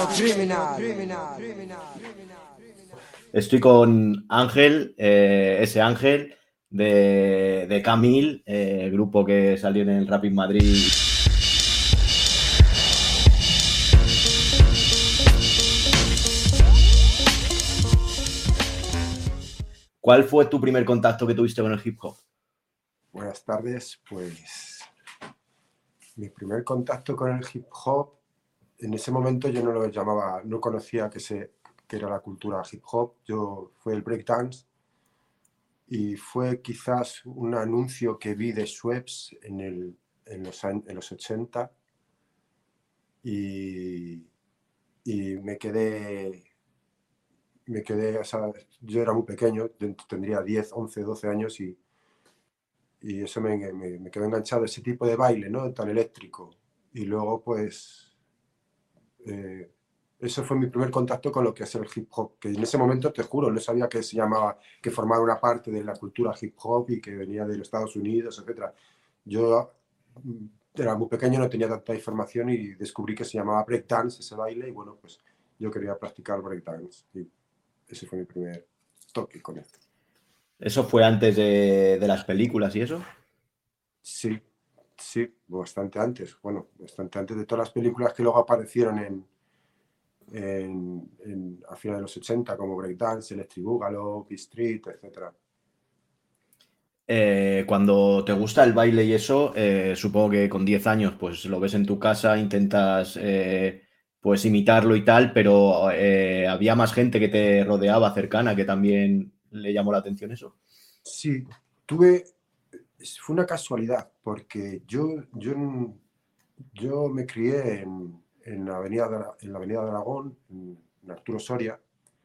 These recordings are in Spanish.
Estoy con Ángel, ese Ángel de Camil, grupo que salió en el Rapid Madrid. ¿Cuál fue tu primer contacto que tuviste con el hip hop? Buenas tardes, pues mi primer contacto con el hip hop, en ese momento yo no lo llamaba, no conocía que era la cultura hip hop, fue el breakdance y fue quizás un anuncio que vi de Schweppes en los 80 y me quedé, o sea, yo era muy pequeño, tendría 10, 11, 12 años y eso me quedó enganchado, ese tipo de baile, ¿no? Tan eléctrico. Y luego, pues, eso fue mi primer contacto con lo que es el hip hop, que en ese momento, te juro, no sabía que se llamaba, que formaba una parte de la cultura hip hop y que venía de los Estados Unidos, etc. Yo era muy pequeño, no tenía tanta información y descubrí que se llamaba breakdance, ese baile, y bueno, pues yo quería practicar breakdance. Y ese fue mi primer toque con esto. ¿Eso fue antes de las películas y eso? Sí, bastante antes. Bueno, bastante antes de todas las películas que luego aparecieron a finales de los 80, como Breakdance, Electric Boogaloo, P-Street, etc. Cuando te gusta el baile y eso, supongo que con 10 años pues lo ves en tu casa, intentas pues imitarlo y tal, pero había más gente que te rodeaba cercana que también le llamó la atención eso. Sí, fue una casualidad, porque yo me crié en la avenida de Aragón, en Arturo Soria,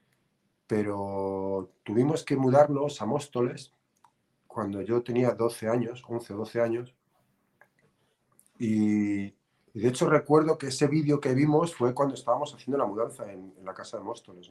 pero tuvimos que mudarnos a Móstoles cuando yo tenía 12 años, 11 o 12 años, y de hecho recuerdo que ese vídeo que vimos fue cuando estábamos haciendo la mudanza en la casa de Móstoles, ¿no?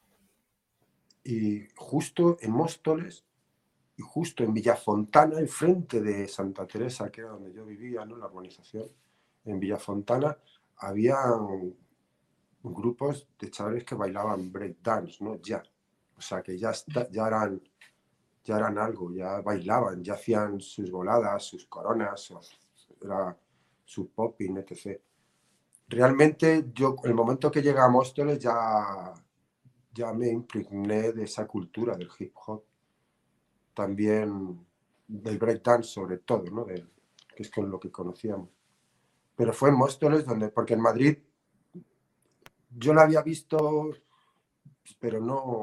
Y justo en Móstoles, y justo en Villafontana, enfrente de Santa Teresa, que era donde yo vivía, ¿no? La urbanización, en Villafontana, había grupos de chavales que bailaban breakdance, ¿no? Ya. O sea, que ya eran algo, ya bailaban, ya hacían sus voladas, sus coronas, era su popping, etc. Realmente yo, el momento que llegué a Móstoles ya me impregné de esa cultura del hip hop, también del breakdance sobre todo, ¿no? Que es con lo que conocíamos. Pero fue en Móstoles porque en Madrid yo la había visto, pero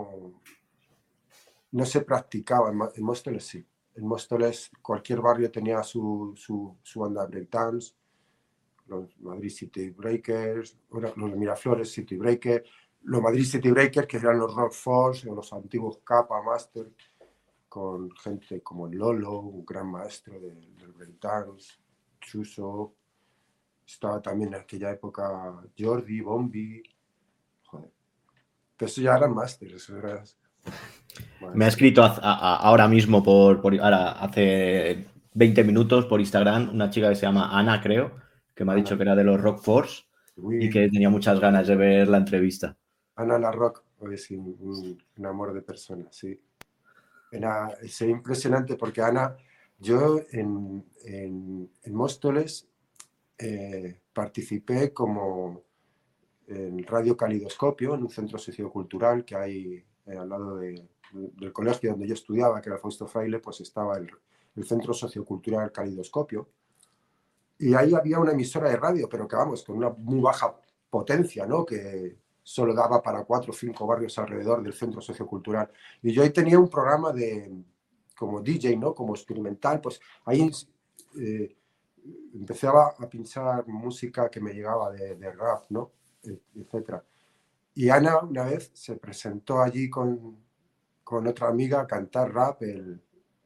no se practicaba. En Móstoles sí. En Móstoles cualquier barrio tenía su banda de breakdance, los Madrid City Breakers, los Miraflores City Breakers, los Madrid City Breakers, que eran los Rock Force o los antiguos Kappa Master, con gente como el Lolo, un gran maestro del breakdance, Chuso, estaba también en aquella época Jordi, Bombi, joder. Pero eso ya eran masters, eso era... Me ha escrito ahora mismo ahora, hace 20 minutos por Instagram una chica que se llama Ana, creo, que me ha dicho que era de los Rock Force y que tenía muchas ganas de ver la entrevista. Ana La Rock es un amor de persona, sí. Es impresionante porque Ana, yo en Móstoles participé como en Radio Calidoscopio, en un centro sociocultural que hay al lado del colegio donde yo estudiaba, que era Fausto Fraile, pues estaba el centro sociocultural Calidoscopio. Y ahí había una emisora de radio, pero que vamos, con una muy baja potencia, ¿no? Que solo daba para 4 o 5 barrios alrededor del centro sociocultural. Y yo ahí tenía un programa como DJ, ¿no? Como experimental, pues ahí empecé a pinchar música que me llegaba de rap, ¿no? Etcétera. Y Ana una vez se presentó allí con otra amiga a cantar rap, el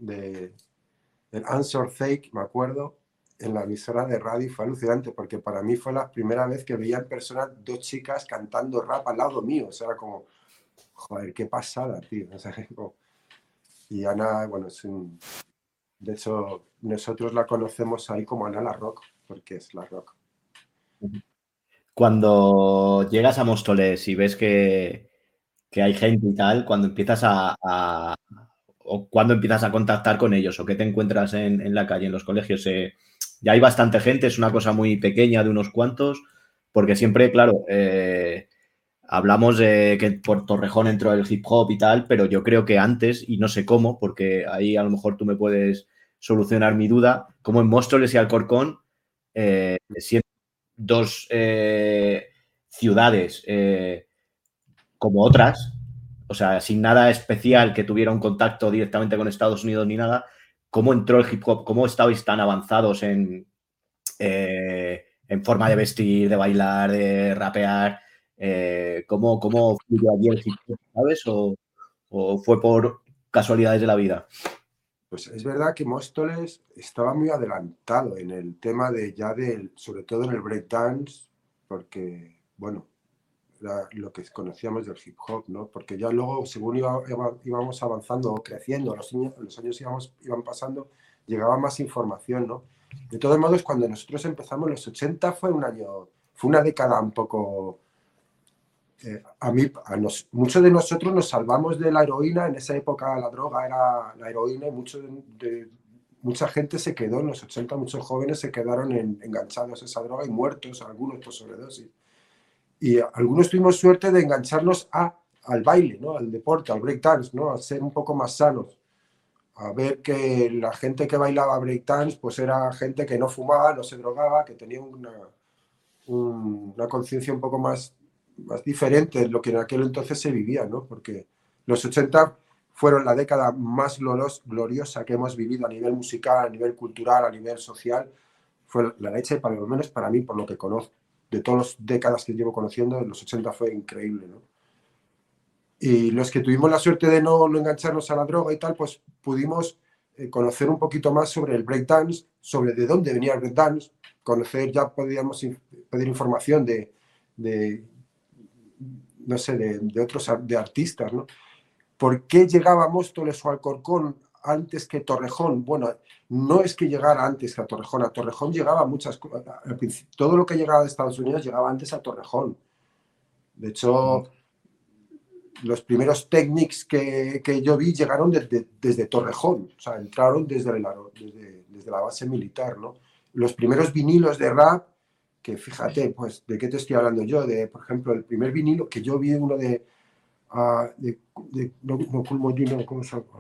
Answer Fake, me acuerdo, en la emisora de radio. Fue alucinante porque para mí fue la primera vez que veía en persona 2 chicas cantando rap al lado mío. O sea, era como, joder, qué pasada, tío. O sea, y Ana, bueno, de hecho, nosotros la conocemos ahí como Ana La Rock, porque es La Rock. cuando llegas a Móstoles y ves que hay gente y tal, cuando empiezas o cuando empiezas a contactar con ellos o que te encuentras en la calle, en los colegios, ya hay bastante gente, es una cosa muy pequeña de unos cuantos, porque siempre, claro, hablamos de que por Torrejón entró el hip hop y tal, pero yo creo que antes, y no sé cómo, porque ahí a lo mejor tú me puedes solucionar mi duda, como en Móstoles y Alcorcón, siendo dos ciudades como otras, o sea, sin nada especial que tuviera un contacto directamente con Estados Unidos ni nada, ¿cómo entró el hip hop? ¿Cómo estabais tan avanzados en forma de vestir, de bailar, de rapear? ¿Cómo fluyó allí el hip hop, sabes? ¿O fue por casualidades de la vida? Pues es verdad que Móstoles estaba muy adelantado en el tema de ya del, sobre todo en el breakdance, porque, bueno, era lo que conocíamos del hip hop, ¿no? Porque ya luego, según íbamos avanzando o creciendo, los años iban pasando, llegaba más información, ¿no? De todos modos, cuando nosotros empezamos, los 80 fue una década un poco muchos de nosotros nos salvamos de la heroína. En esa época la droga era la heroína y mucha gente se quedó en los 80, muchos jóvenes se quedaron enganchados a esa droga y muertos, algunos por sobredosis. Y algunos tuvimos suerte de engancharnos al baile, ¿no? Al deporte, al breakdance, ¿no? A ser un poco más sanos, a ver que la gente que bailaba breakdance pues era gente que no fumaba, no se drogaba, que tenía una conciencia un poco más diferente de lo que en aquel entonces se vivía, ¿no? Porque los 80 fueron la década más gloriosa que hemos vivido a nivel musical, a nivel cultural, a nivel social. Fue la leche, para lo menos para mí, por lo que conozco. De todas las décadas que llevo conociendo, los 80 fue increíble, ¿no? Y los que tuvimos la suerte de no engancharnos a la droga y tal, pues pudimos conocer un poquito más sobre el breakdance, sobre de dónde venía el breakdance, conocer, ya podíamos pedir información de no sé, de otros de artistas, ¿no? ¿Por qué llegaba Móstoles o Alcorcón antes que Torrejón? Bueno, no es que llegara antes que a Torrejón llegaba muchas cosas, todo lo que llegaba de Estados Unidos llegaba antes a Torrejón. De hecho, los primeros technics que yo vi llegaron desde Torrejón, o sea, entraron desde la base militar, ¿no? Los primeros vinilos de rap, que fíjate, pues, ¿de qué te estoy hablando yo? De, por ejemplo, el primer vinilo que yo vi, uno no, ¿cómo se llama?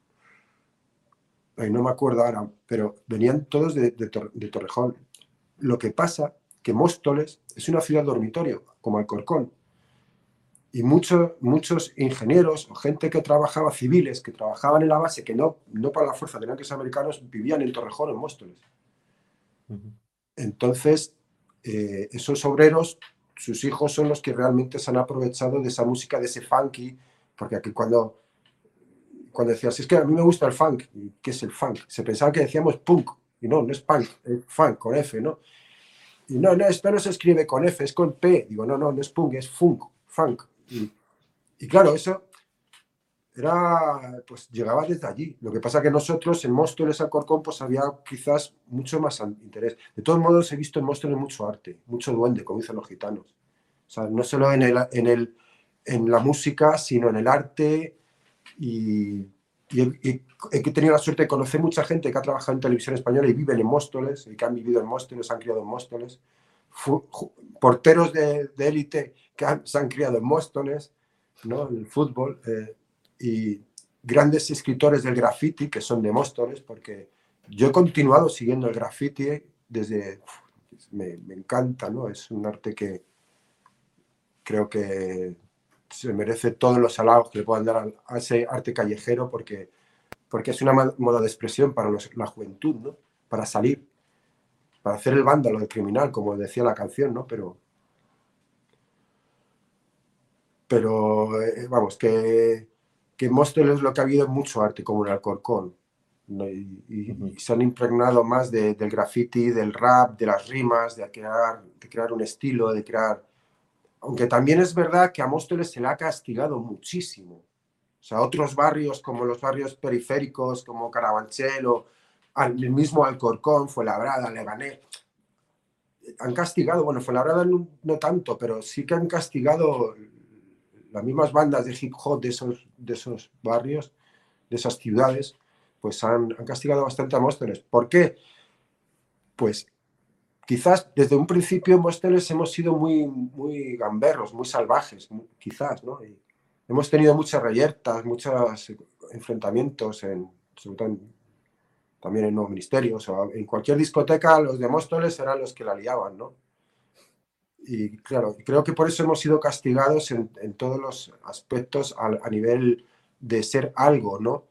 Ay, no me acuerdo ahora, pero venían todos de Torrejón. Lo que pasa que Móstoles es una ciudad dormitorio, como Alcorcón, y muchos ingenieros o gente que trabajaba, civiles, que trabajaban en la base, que no para la fuerza, tenían que ser americanos, vivían en Torrejón, en Móstoles. Entonces, esos obreros, sus hijos son los que realmente se han aprovechado de esa música, de ese funky, porque aquí cuando decías, es que a mí me gusta el funk, ¿qué es el funk? Se pensaba que decíamos punk, y no es punk, es funk, con F, ¿no? Y no, esto no se escribe con F, es con P. Digo, no es punk, es funk. Y claro, eso pues llegaba desde allí. Lo que pasa que nosotros en Móstoles, Alcorcón, pues había quizás mucho más interés. De todos modos, he visto en Móstoles mucho arte, mucho duende, como dicen los gitanos. O sea, no solo en la música, sino en el arte. Y he tenido la suerte de conocer mucha gente que ha trabajado en televisión española y viven en Móstoles, y que han vivido en Móstoles, han criado en Móstoles. Porteros de élite que se han criado en Móstoles, ¿no? En el fútbol. Y grandes escritores del graffiti que son de Móstoles, porque yo he continuado siguiendo el graffiti desde... Me encanta, ¿no? Es un arte que creo que se merece todos los halagos que le puedan dar a ese arte callejero, porque es una moda de expresión para la juventud, ¿no? Para salir, para hacer el vándalo, el criminal, como decía la canción, ¿no? Pero vamos, que Móstoles lo que ha habido es mucho arte, como en Alcorcón, ¿no? Y se han impregnado más del graffiti, del rap, de las rimas, de crear un estilo, de crear... Aunque también es verdad que a Móstoles se le ha castigado muchísimo. O sea, otros barrios como los barrios periféricos, como Carabanchel o el mismo Alcorcón, Fuenlabrada, Leganés, han castigado, bueno, Fuenlabrada no tanto, pero sí que han castigado las mismas bandas de hip hop de esos barrios, de esas ciudades, pues han castigado bastante a Móstoles. ¿Por qué? Pues quizás desde un principio en Móstoles hemos sido muy gamberros, muy salvajes, quizás, ¿no? Y hemos tenido muchas reyertas, muchos enfrentamientos, sobre todo también en nuevos ministerios, o en cualquier discoteca los de Móstoles eran los que la liaban, ¿no? Y claro, creo que por eso hemos sido castigados en todos los aspectos a nivel de ser algo, ¿no?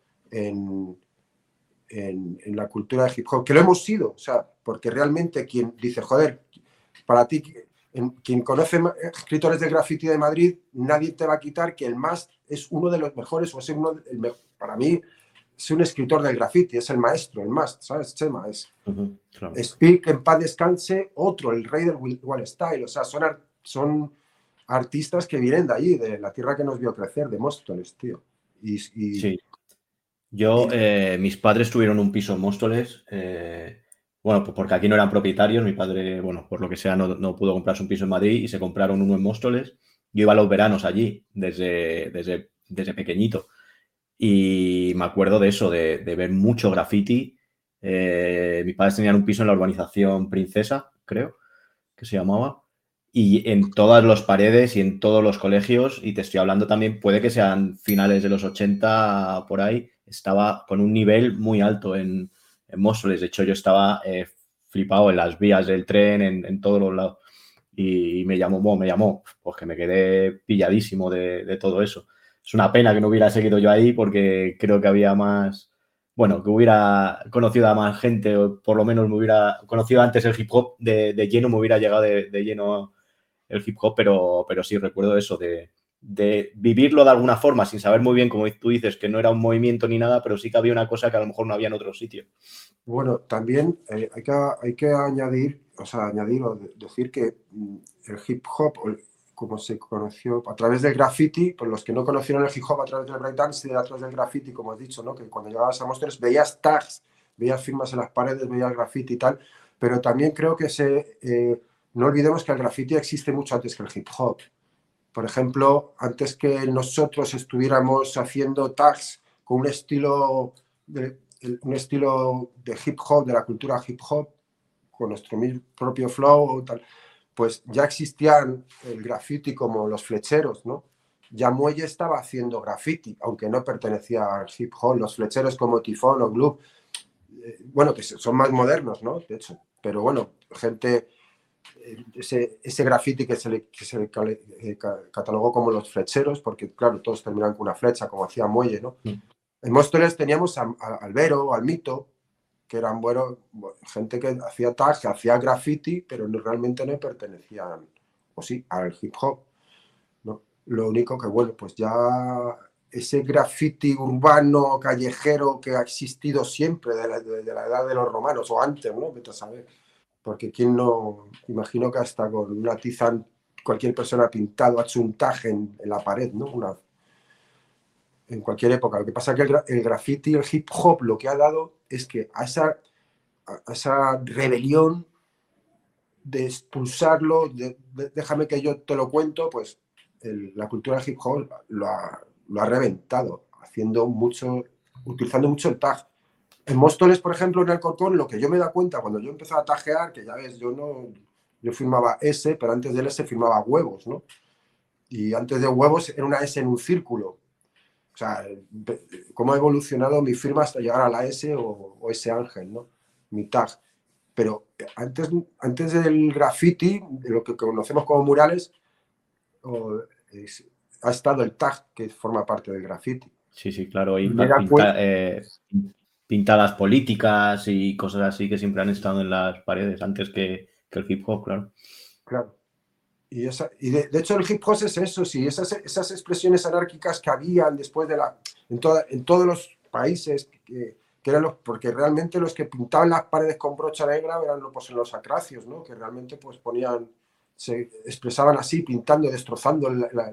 En la cultura de hip hop, que lo hemos sido, o sea, porque realmente quien dice, joder, para ti, quien conoce escritores de graffiti de Madrid, nadie te va a quitar que el Mas es uno de los mejores, o es uno, para mí, es un escritor del graffiti, es el maestro, el Mas, ¿sabes, Chema? Claro. Speak, en paz descanse, otro, el rey del Wall Style, o sea, son artistas que vienen de allí, de la tierra que nos vio crecer, de Móstoles, tío. Sí. Yo, mis padres tuvieron un piso en Móstoles, bueno, pues porque aquí no eran propietarios, mi padre, bueno, por lo que sea, no pudo comprarse un piso en Madrid y se compraron uno en Móstoles. Yo iba a los veranos allí, desde pequeñito, y me acuerdo de eso, de ver mucho graffiti. Mis padres tenían un piso en la urbanización Princesa, creo que se llamaba, y en todas las paredes y en todos los colegios, y te estoy hablando también, puede que sean finales de los 80 por ahí, estaba con un nivel muy alto en Móstoles. De hecho, yo estaba flipado en las vías del tren, en todos los lados. Y me llamó, pues que me quedé pilladísimo de todo eso. Es una pena que no hubiera seguido yo ahí porque creo que había más, bueno, que hubiera conocido a más gente, o por lo menos me hubiera conocido antes el hip hop de lleno, me hubiera llegado de lleno el hip hop, pero sí recuerdo eso, de vivirlo de alguna forma, sin saber muy bien, como tú dices, que no era un movimiento ni nada, pero sí que había una cosa que a lo mejor no había en otro sitio. Bueno, también hay que añadir, o sea, añadir o decir que el hip hop, como se conoció a través del graffiti, pues los que no conocieron el hip hop a través del breakdance y a través del graffiti, como has dicho, ¿no? Que cuando llegabas a Monsters veías tags, veías firmas en las paredes, veías graffiti y tal, pero también creo que no olvidemos que el graffiti existe mucho antes que el hip hop. Por ejemplo, antes que nosotros estuviéramos haciendo tags con un estilo de hip hop, de la cultura hip hop, con nuestro propio flow, tal, pues ya existían el graffiti como los flecheros, ¿no? Ya Muelle estaba haciendo graffiti, aunque no pertenecía al hip hop, los flecheros como Tifón o Glue, bueno, que son más modernos, ¿no? De hecho, pero bueno, gente ese graffiti que se le catalogó como los flecheros, porque claro, todos terminaban con una flecha, como hacía Muelle, ¿no? En Móstoles teníamos a Albero, al Mito, que eran gente que hacía tag, que hacía graffiti, pero realmente no pertenecían, o sí, al hip hop, ¿no? Lo único que, bueno, pues ya ese graffiti urbano, callejero, que ha existido siempre, de la edad de los romanos, o antes, ¿no? Vete a saber. Porque quién no, imagino que hasta con una tiza cualquier persona ha pintado, ha hecho un tag en la pared, ¿no? En cualquier época. Lo que pasa es que el graffiti, el hip hop, lo que ha dado es que a esa rebelión de expulsarlo, déjame que yo te lo cuento, pues la cultura del hip hop lo ha reventado, utilizando mucho el tag. En Móstoles, por ejemplo, en Alcorcón, lo que yo me da cuenta cuando yo empezaba a tajear, que ya ves, yo firmaba S, pero antes del S firmaba huevos, ¿no? Y antes de huevos era una S en un círculo. O sea, cómo ha evolucionado mi firma hasta llegar a la S o S Ángel, ¿no? Mi tag. Pero antes del graffiti, de lo que conocemos como murales, ha estado el tag, que forma parte del graffiti. Sí, claro, y Me da cuenta. pintadas políticas y cosas así que siempre han estado en las paredes antes que el hip hop, claro. Claro. Y de hecho el hip hop es eso, sí, esas expresiones anárquicas que habían después en todos los países, que eran porque realmente los que pintaban las paredes con brocha negra eran pues, los acracios, ¿no? Que realmente pues se expresaban así, pintando, destrozando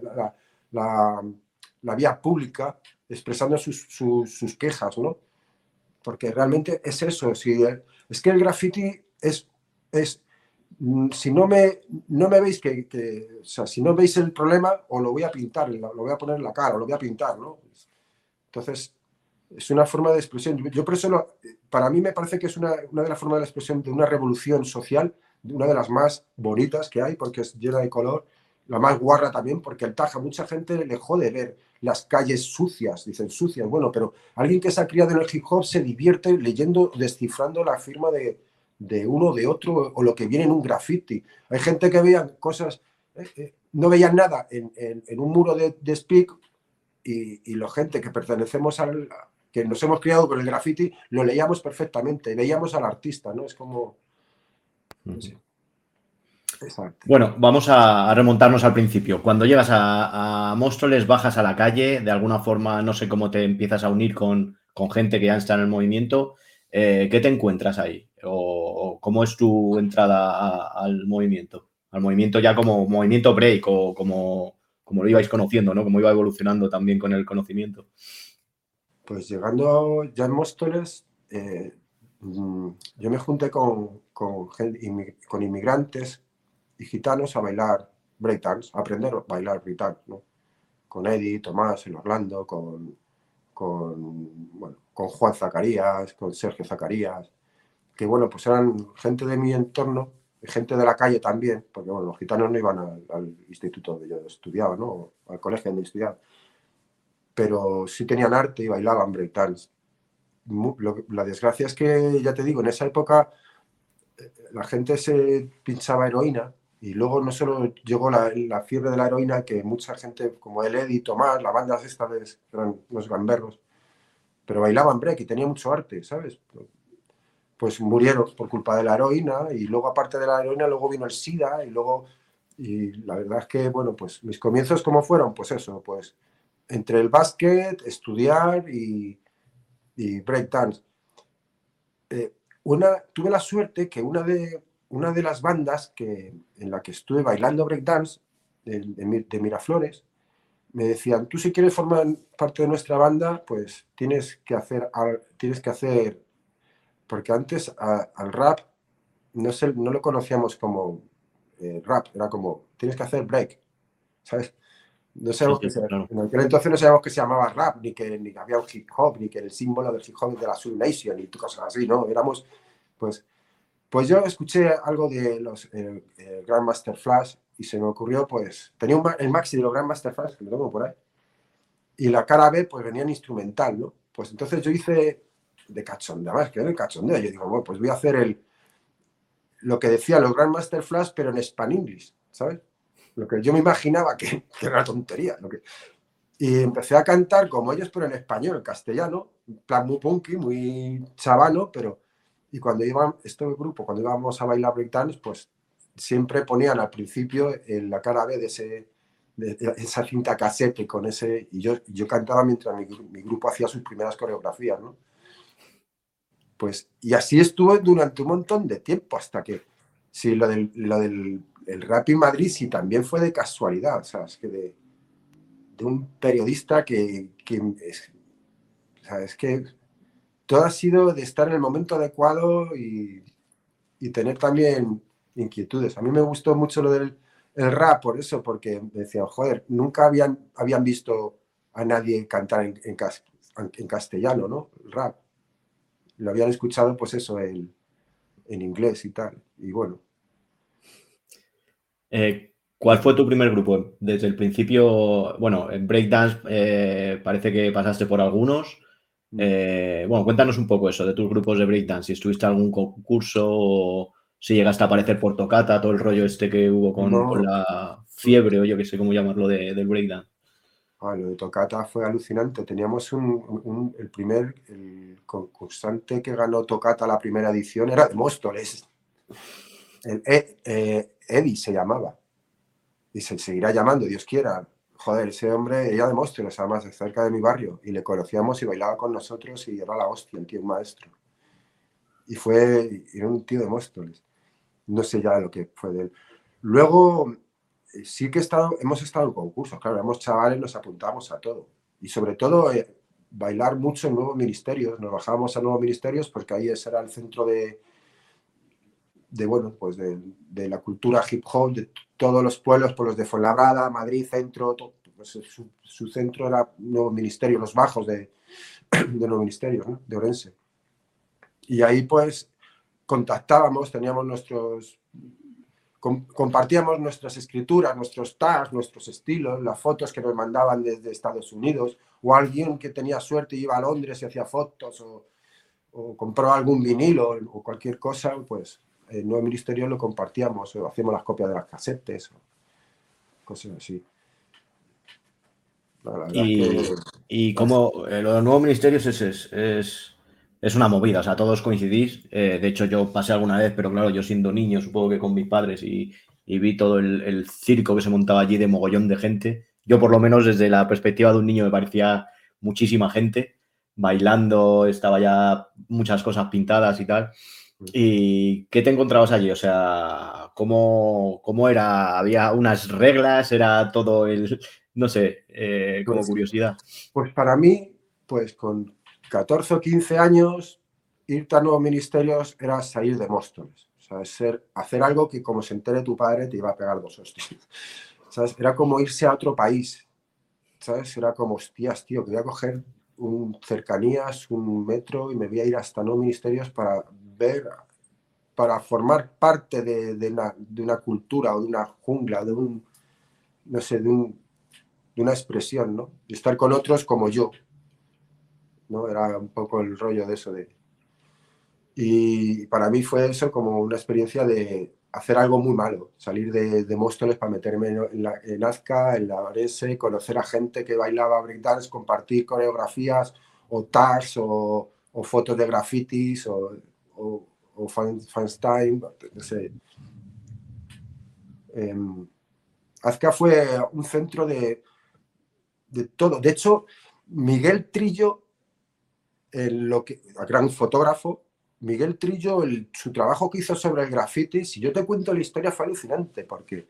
la vía pública, expresando sus quejas, ¿no? Porque realmente es eso, es que el graffiti es si no me veis o sea, si no veis el problema, os lo voy a pintar, lo voy a poner en la cara, o lo voy a pintar, ¿no? Entonces, es una forma de expresión. Yo por eso, para mí me parece que es una de las formas de expresión de una revolución social, una de las más bonitas que hay, porque es llena de color, la más guarra también, porque el Taja, mucha gente le jode ver las calles sucias, dicen sucias, bueno, pero alguien que se ha criado en el hip hop se divierte leyendo, descifrando la firma de uno o de otro, o lo que viene en un graffiti. Hay gente que veían cosas, no veían nada en un muro de Speak, y la gente que pertenecemos que nos hemos criado con el graffiti, lo leíamos perfectamente, veíamos al artista, ¿no? Es como, no sé, exacto. Bueno, vamos a remontarnos al principio. Cuando llegas a Móstoles, bajas a la calle, de alguna forma, no sé cómo te empiezas a unir con gente que ya está en el movimiento. ¿Qué te encuentras ahí? ¿O cómo es tu entrada al movimiento? Al movimiento ya como movimiento break o como lo ibais conociendo, ¿no? Como iba evolucionando también con el conocimiento. Pues llegando ya en Móstoles, yo me junté con inmigrantes y gitanos a bailar breakdance, a aprender a bailar breakdance, ¿no? Con Eddie, Tomás, el Orlando, bueno, con Juan Zacarías, con Sergio Zacarías, que bueno, pues eran gente de mi entorno, gente de la calle también, porque bueno, los gitanos no iban al instituto donde yo estudiaba, ¿no? Al colegio donde estudiaba, pero sí tenían arte y bailaban breakdance. La desgracia es que, ya te digo, en esa época la gente se pinchaba heroína y luego no solo llegó la fiebre de la heroína, que mucha gente como el Eddie, Tomás, la banda esta eran los gamberros, pero bailaban break y tenía mucho arte, ¿sabes? Pues murieron por culpa de la heroína y luego aparte de la heroína luego vino el SIDA y la verdad es que, bueno, pues mis comienzos ¿cómo fueron? Pues eso, pues entre el básquet, estudiar y breakdance. Tuve la suerte que una de las bandas en la que estuve bailando breakdance de Miraflores me decían, tú si quieres formar parte de nuestra banda, pues tienes que hacer, porque antes al rap no lo conocíamos como rap, era como, tienes que hacer break, ¿sabes? No Sí, sabemos sí, claro. en aquel entonces no sabíamos que se llamaba rap, ni que había un hip hop, ni que el símbolo del hip hop de la Soul Nation y cosas así, ¿no? Pues, pues yo escuché algo de los Grandmaster Flash y se me ocurrió, pues, tenía el maxi de los Grandmaster Flash, que lo tengo por ahí, y la cara B, pues venía en instrumental, ¿no? Pues entonces yo hice de cachondeo, más que de cachondeo, yo digo, bueno, pues voy a hacer lo que decía los Grandmaster Flash, pero en Spanglish, ¿sabes? Lo que yo me imaginaba que era tontería. Y empecé a cantar como ellos, pero en español, en castellano, en plan muy punky, muy chavano, pero... Y cuando cuando íbamos a bailar breakdance, pues siempre ponían al principio en la cara B de esa cinta casete con ese... Y yo cantaba mientras mi grupo hacía sus primeras coreografías, ¿no? Pues, y así estuve durante un montón de tiempo, hasta que... Sí, lo del el rap en Madrid sí también fue de casualidad, o sea, es que de un periodista o sea, es que todo ha sido de estar en el momento adecuado y tener también inquietudes. A mí me gustó mucho lo del el rap por eso, porque me decían, joder, nunca habían visto a nadie cantar en castellano, ¿no? El rap. Lo habían escuchado, pues eso, en inglés y tal. Y bueno, ¿Cuál fue tu primer grupo? Desde el principio, bueno, en Breakdance parece que pasaste por algunos. Bueno, cuéntanos un poco eso de tus grupos de Breakdance, si estuviste en algún concurso o si llegaste a aparecer por Tocata, todo el rollo este que hubo con no, la fiebre o yo que sé cómo llamarlo del Breakdance. lo de Tocata fue alucinante. Teníamos el concursante que ganó Tocata la primera edición era de Móstoles. Eddie se llamaba. Y se seguirá llamando, Dios quiera. Joder, ese hombre, ella de Móstoles, además, de cerca de mi barrio. Y le conocíamos y bailaba con nosotros y era la hostia, el tío, un maestro. Era un tío de Móstoles. No sé ya lo que fue de él. Luego, sí que hemos estado en concursos, claro, éramos chavales, nos apuntamos a todo. Y sobre todo, bailar mucho en nuevos ministerios. Nos bajábamos a nuevos ministerios porque ahí ese era el centro bueno, pues de la cultura hip hop, de todos los pueblos, pues los de Fuenlabrada, Madrid, centro, pues su centro era Nuevo Ministerio, los bajos de Nuevo Ministerio, ¿no? De Orense. Y ahí pues contactábamos, teníamos compartíamos nuestras escrituras, nuestros tags, nuestros estilos, las fotos que nos mandaban desde Estados Unidos, o alguien que tenía suerte y iba a Londres y hacía fotos, o compró algún vinilo o cualquier cosa, pues en Nuevo Ministerio lo compartíamos, o hacíamos las copias de las casetes, o cosas así. La verdad es que... Y como los nuevos ministerios es una movida, o sea, todos coincidís. De hecho, yo pasé alguna vez, pero claro, yo siendo niño, supongo que con mis padres y vi todo el circo que se montaba allí de mogollón de gente. Yo, por lo menos, desde la perspectiva de un niño, me parecía muchísima gente bailando, estaba ya muchas cosas pintadas y tal. ¿Y qué te encontrabas allí? O sea, ¿cómo era? ¿Había unas reglas? ¿Era todo no sé, como Pues, curiosidad? pues para mí, pues con 14 o 15 años, irte a nuevos ministerios era salir de Móstoles. O sea, hacer algo que como se entere tu padre te iba a pegar 2 hostias. ¿Sabes? Era como irse a otro país. ¿Sabes? Era como, hostias, tío, que voy a coger cercanías, un metro y me voy a ir hasta nuevos ministerios para ver, para formar parte de una cultura o de una jungla, no sé, de una expresión, ¿no? Y estar con otros como yo, ¿no? Era un poco el rollo de eso. Y para mí fue eso como una experiencia de hacer algo muy malo, salir de Móstoles para meterme en Azca, en la Orense, conocer a gente que bailaba breakdance, compartir coreografías o tags o fotos de grafitis o fans time, no sé. Azca fue un centro de todo. De hecho, Miguel Trillo, gran fotógrafo, Miguel Trillo, su trabajo que hizo sobre el graffiti, si yo te cuento la historia, fue alucinante, porque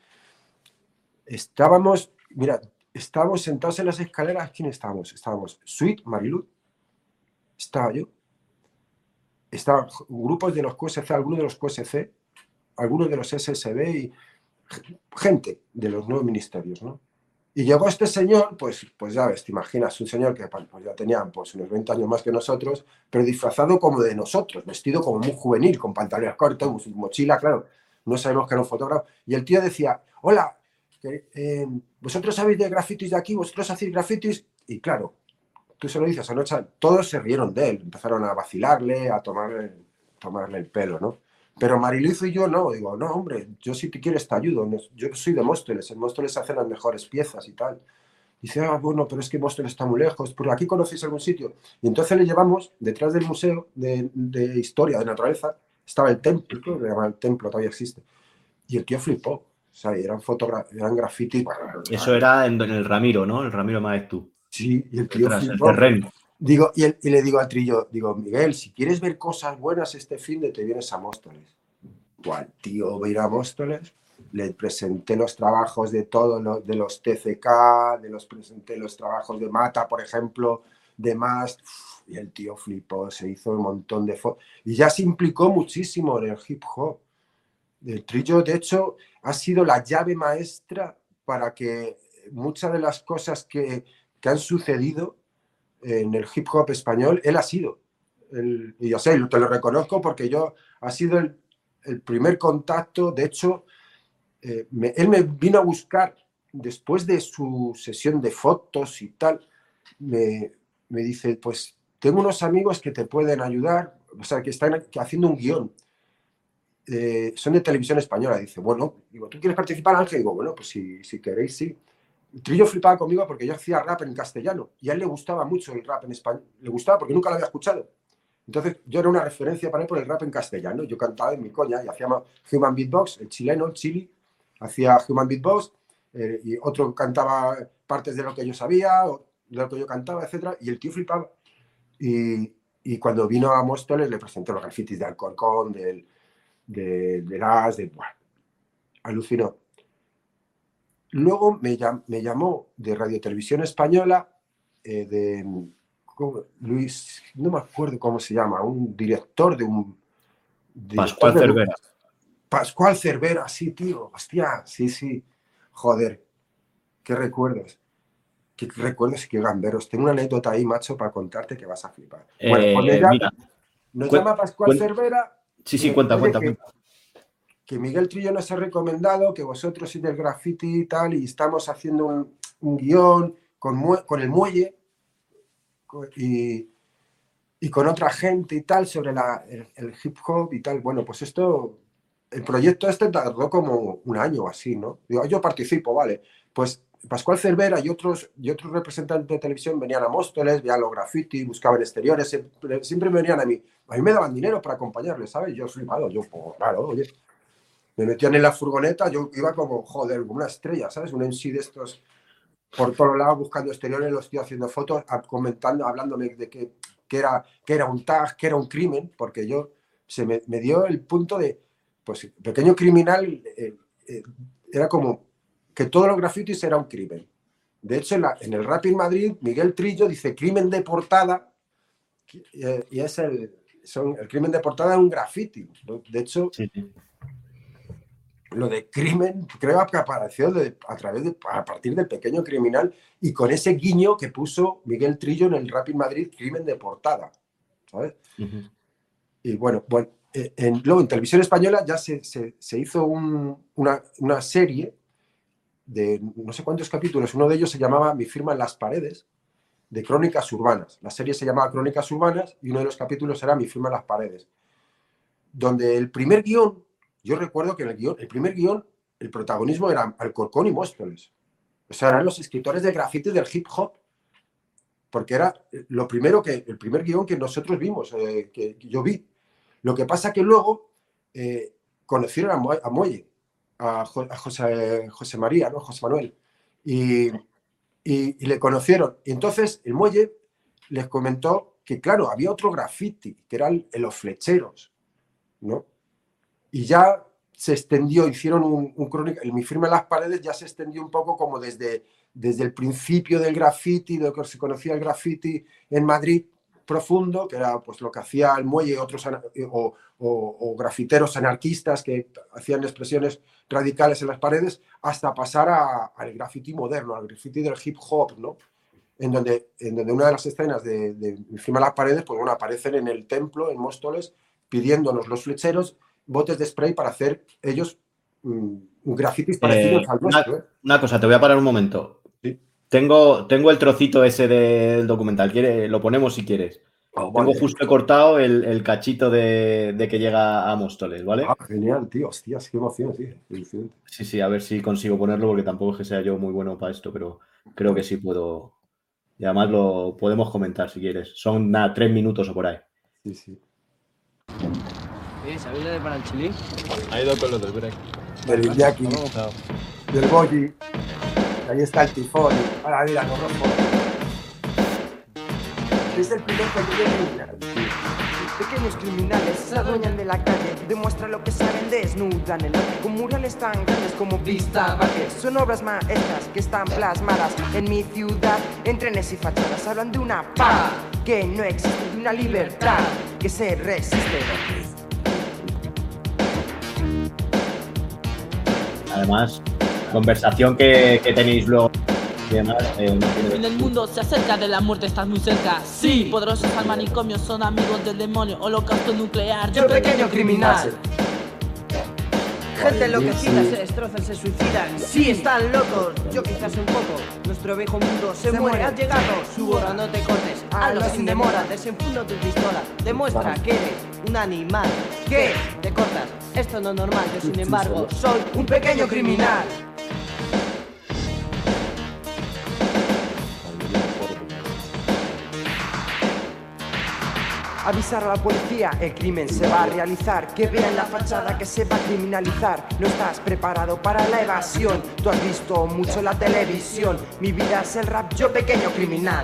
estábamos sentados en las escaleras. ¿Quién estábamos? Estábamos Sweet, Marilú, estaba yo, estaban grupos de los QSC, algunos de los QSC, algunos de los SSB y gente de los nuevos ministerios, ¿no? Y llegó este señor, pues ya ves, te imaginas, un señor que pues, ya tenía pues, unos 20 años más que nosotros, pero disfrazado como de nosotros, vestido como muy juvenil, con pantalones cortos, mochila, claro, no sabemos que era un fotógrafo. Y el tío decía, hola, ¿vosotros sabéis de grafitis de aquí? ¿Vosotros hacéis grafitis? Y claro, tú se lo dices anoche, todos se rieron de él, empezaron a vacilarle, a tomarle el pelo, ¿no? Pero Marilizo y yo no, digo, no, hombre, yo si te quieres te ayudo, yo soy de Móstoles, en Móstoles hacen las mejores piezas y tal. Dice, bueno, pero es que Móstoles está muy lejos, ¿por aquí conocéis algún sitio? Y entonces le llevamos, detrás del Museo de Historia, de Naturaleza, estaba el templo, creo que se llama el templo, todavía existe, y el tío flipó, o sea, eran graffiti. Eso era en el Ramiro, ¿no? El Ramiro Maeztu. Sí, y el tío Detrás, el flipó. terreno. Digo, y le digo al Trillo, digo, Miguel, si quieres ver cosas buenas este fin de te vienes a Móstoles. Al tío va a ir a Móstoles, le presenté los trabajos de todos de los TCK, presenté los trabajos de Mata, por ejemplo, de más, y el tío flipó, se hizo un montón de fotos, y ya se implicó muchísimo en el hip hop. El Trillo, de hecho, ha sido la llave maestra para que muchas de las cosas que han sucedido en el hip hop español, él ha sido. Y yo sé, te lo reconozco porque ha sido el primer contacto. De hecho, él me vino a buscar después de su sesión de fotos y tal. Me dice, pues tengo unos amigos que te pueden ayudar, o sea, que están haciendo un guión. Son de Televisión Española. Dice, bueno, digo, ¿tú quieres participar, Ángel? Digo, bueno, pues si queréis, sí. Trillo flipaba conmigo porque yo hacía rap en castellano y a él le gustaba mucho el rap en español. Le gustaba porque nunca lo había escuchado. Entonces yo era una referencia para él por el rap en castellano. Yo cantaba en mi coña y hacíamos Human Beatbox, el chileno, el Chili, hacía Human Beatbox y otro cantaba partes de lo que yo sabía, de lo que yo cantaba, etc. Y el tío flipaba. Y cuando vino a Móstoles le presenté los grafitis de Alcorcón, de Las, bueno, alucinó. Luego me llamó de Radio Televisión Española, no me acuerdo cómo se llama, un director Pascual Cervera. Pascual Cervera, sí, tío, hostia, sí. Joder, qué recuerdos. Qué recuerdos y qué gamberos. Tengo una anécdota ahí, macho, para contarte que vas a flipar. Bueno, pues Mira, nos llama Pascual Cervera y sí, nos dice, cuenta, oye, cuenta, cuenta. que Miguel Trillo nos ha recomendado que vosotros sois del graffiti y tal, y estamos haciendo un guión con el muelle y con otra gente y tal sobre el hip hop y tal. Bueno, pues el proyecto este tardó como un año o así, ¿no? Digo, yo participo, vale. Pues Pascual Cervera y otros representantes de televisión venían a Móstoles, veían los graffiti, buscaban exteriores, siempre venían a mí. A mí me daban dinero para acompañarles, ¿sabes? Yo flipado, pues claro, oye. Me metían en la furgoneta, yo iba como, joder, como una estrella, ¿sabes? Un MC de estos por todos lados buscando exteriores, los tíos haciendo fotos, comentando, hablándome de que era un tag, que era un crimen, porque me dio el punto de, pues, pequeño criminal, era como que todos los grafitis era un crimen. De hecho, en el Rap in Madrid, Miguel Trillo dice crimen de portada, y es el crimen de portada es un graffiti, ¿no? De hecho, sí. Lo de crimen creo que apareció a partir del pequeño criminal y con ese guiño que puso Miguel Trillo en el Rap in Madrid, crimen de portada, ¿sabes? Y bueno, luego en Televisión Española ya se hizo una serie de no sé cuántos capítulos. Uno de ellos se llamaba Mi firma en las paredes, de crónicas urbanas. La serie se llamaba Crónicas urbanas y uno de los capítulos era Mi firma en las paredes, donde el primer guión, yo recuerdo que el primer guión, el protagonismo era Alcorcón y Móstoles. O sea, eran los escritores de graffiti del hip hop, porque era el primer guión que nosotros vimos, que yo vi. Lo que pasa que luego conocieron a Muelle, a José María, ¿no? José Manuel, y le conocieron. Y entonces el Muelle les comentó que, claro, había otro graffiti, que eran los flecheros, ¿no? Y ya se extendió, hicieron un crónica, Mi firma en las paredes ya se extendió un poco como desde el principio del graffiti, de lo que se conocía el graffiti en Madrid profundo, que era pues lo que hacía el Muelle o grafiteros anarquistas que hacían expresiones radicales en las paredes, hasta pasar al graffiti moderno, al graffiti del hip hop, ¿no? En donde una de las escenas de Mi firma en las paredes, pues bueno, aparecen en el templo, en Móstoles, pidiéndonos los flecheros botes de spray para hacer ellos grafitis parecidos al nuestro. Una cosa, te voy a parar un momento. Sí. Tengo el trocito ese del documental. Lo ponemos si quieres. Tengo justo cortado el cachito de que llega a Móstoles, ¿vale? Genial, tío. Hostias, qué emoción, tío. Sí, a ver si consigo ponerlo, porque tampoco es que sea yo muy bueno para esto, pero creo que sí puedo. Y además lo podemos comentar si quieres. Son 3 minutos o por ahí. Sí. ¿Sabéis lo de para el chilín? Ha ido con los del break. Del Iñaki, del Boyi. Ahí está el tifón. Ahora mira, los rojos. Es el primer pequeño criminal. Pequeños criminales se adueñan de la calle, demuestran lo que saben, desnudan el arte con murales tan grandes como Vista Vaque. Son obras maestras que están plasmadas en mi ciudad, en trenes y fachadas. Hablan de una paz que no existe, de una libertad que se resiste. Además, conversación que tenéis luego. En el mundo se acerca de la muerte, estás muy cerca. Sí, poderosos al manicomio son amigos del demonio. Holocausto nuclear, yo pequeño criminal. Gente enloquecida, se destrozan, se suicidan. Sí, están locos, yo quizás un poco. Nuestro viejo mundo se muere, ha llegado su hora, no te cortes. Hazlo sin demora, desenfundo tu pistola. Demuestra que eres un animal. ¿Qué? Te cortas, esto no es normal. Yo sin embargo soy un pequeño criminal. Avisar a la policía, el crimen se va a realizar. Que vean la fachada que se va a criminalizar. No estás preparado para la evasión. Tú has visto mucho la televisión. Mi vida es el rap, yo pequeño criminal.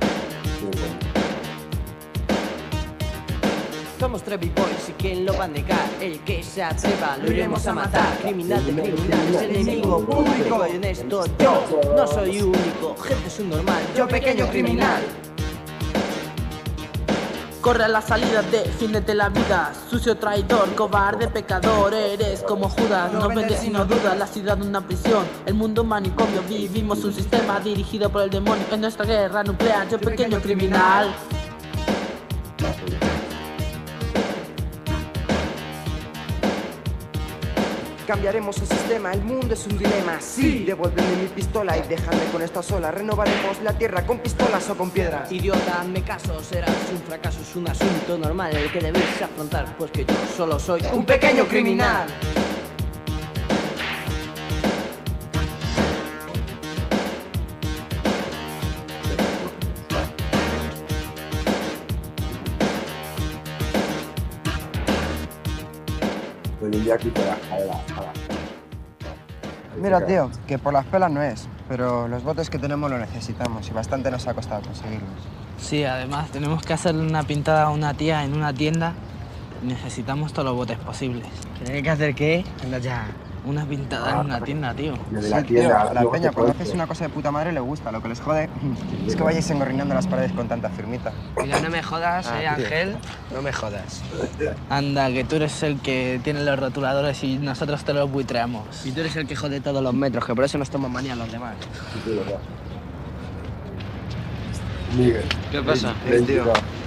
Somos Trevi Boys y quién lo va a negar. El que se atreva lo iremos a matar. Criminal de criminales, enemigo público. Y en esto yo no soy único. Gente subnormal, yo pequeño criminal. Corre a la salida, defiéndete la vida. Sucio traidor, cobarde, pecador. Eres como Judas, no vendes sino dudas. La ciudad una prisión, el mundo un manicomio. Vivimos un sistema dirigido por el demonio. En nuestra guerra nuclear, yo pequeño criminal. Cambiaremos el sistema, el mundo es un dilema. Sí, devuélveme mi pistola y déjame con esta sola. Renovaremos la tierra con pistolas o con piedras. Idiota, hazme caso, serás un fracaso, es un asunto normal el que debes afrontar, pues que yo solo soy un pequeño criminal. Con Iñaki para Mira, tío, que por las pelas no es, pero los botes que tenemos lo necesitamos y bastante nos ha costado conseguirlos. Sí, además tenemos que hacerle una pintada a una tía en una tienda. Necesitamos todos los botes posibles. ¿Tiene que hacer qué? Anda ya. Una pintada en una tienda, tío. Lo de la Sí, tío, tienda. a la luego peña te cuando cuento. haces una cosa de puta madre le gusta. Lo que les jode es que vayáis engorrinando las paredes con tanta firmita. Mira, no me jodas, tío. Ángel. No me jodas. Anda, que tú eres el que tiene los rotuladores y nosotros te los buitreamos. Y tú eres el que jode todos los metros, que por eso nos toman manía los demás. Sí, de verdad. Miguel. ¿Qué pasa? Tío.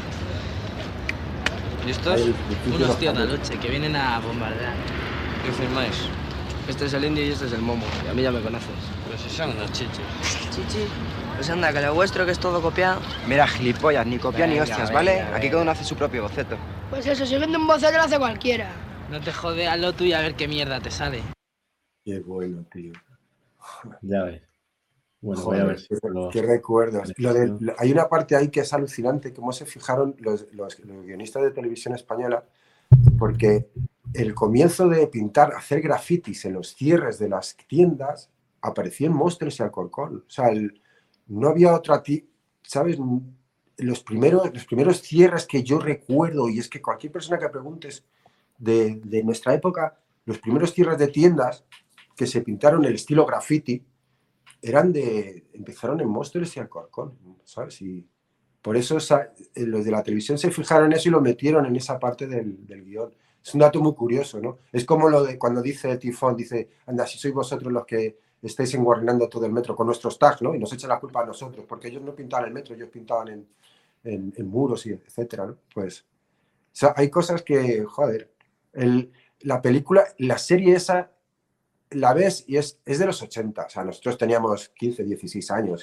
¿Y estos? Unos tíos de anoche que vienen a bombardear. ¿Qué firmáis? Este es el indio y este es el momo. Y a mí ya me conoces. Pero si son unos chichos. Chichi. Pues anda, que lo vuestro que es todo copiado. Mira, gilipollas, ni copia ni Venga, hostias, venga, ¿vale? venga. Aquí cada uno hace su propio boceto. Pues eso, si vende un boceto lo hace cualquiera. No te jode, hazlo tú y a ver qué mierda te sale. Qué bueno, tío. Ya ves. Bueno, voy a ver si qué recuerdos. Hay una parte ahí que es alucinante, cómo se fijaron los guionistas de televisión española, porque el comienzo de pintar, hacer grafitis en los cierres de las tiendas, aparecían Monstruos y Alcorcón. O sea, no había otra, ¿sabes? Los primeros cierres que yo recuerdo, y es que cualquier persona que preguntes de nuestra época, los primeros cierres de tiendas que se pintaron el estilo graffiti, empezaron en Móstoles y Alcorcón, ¿sabes? Y por eso los de la televisión se fijaron en eso y lo metieron en esa parte del guión. Es un dato muy curioso, ¿no? Es como lo de cuando dice Tifón, dice, anda, si sois vosotros los que estáis enguarrinando todo el metro con nuestros tags, ¿no? Y nos echan la culpa a nosotros, porque ellos no pintaban el metro, ellos pintaban en muros y etcétera, ¿no? Pues, o sea, hay cosas que, joder, la película, la serie esa, la ves y es de los 80, o sea, nosotros teníamos 15, 16 años,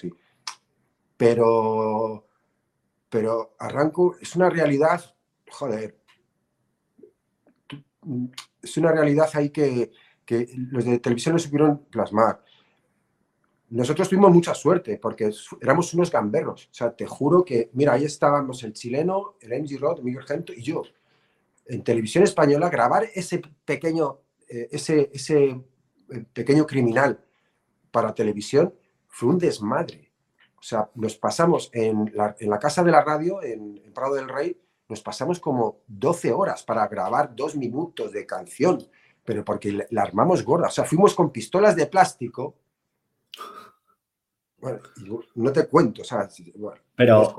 pero Arranco es una realidad, joder, es una realidad ahí que los de televisión no supieron plasmar. Nosotros tuvimos mucha suerte porque éramos unos gamberros, o sea, te juro que, mira, ahí estábamos el chileno, el MG Rod, Miguel Gento y yo, en televisión española, grabar ese pequeño criminal para televisión fue un desmadre. O sea, nos pasamos en la casa de la radio, en Prado del Rey, nos pasamos como 12 horas para grabar 2 minutos de canción, pero porque la armamos gorda. O sea, fuimos con pistolas de plástico. Bueno, no te cuento, o sea, bueno, pero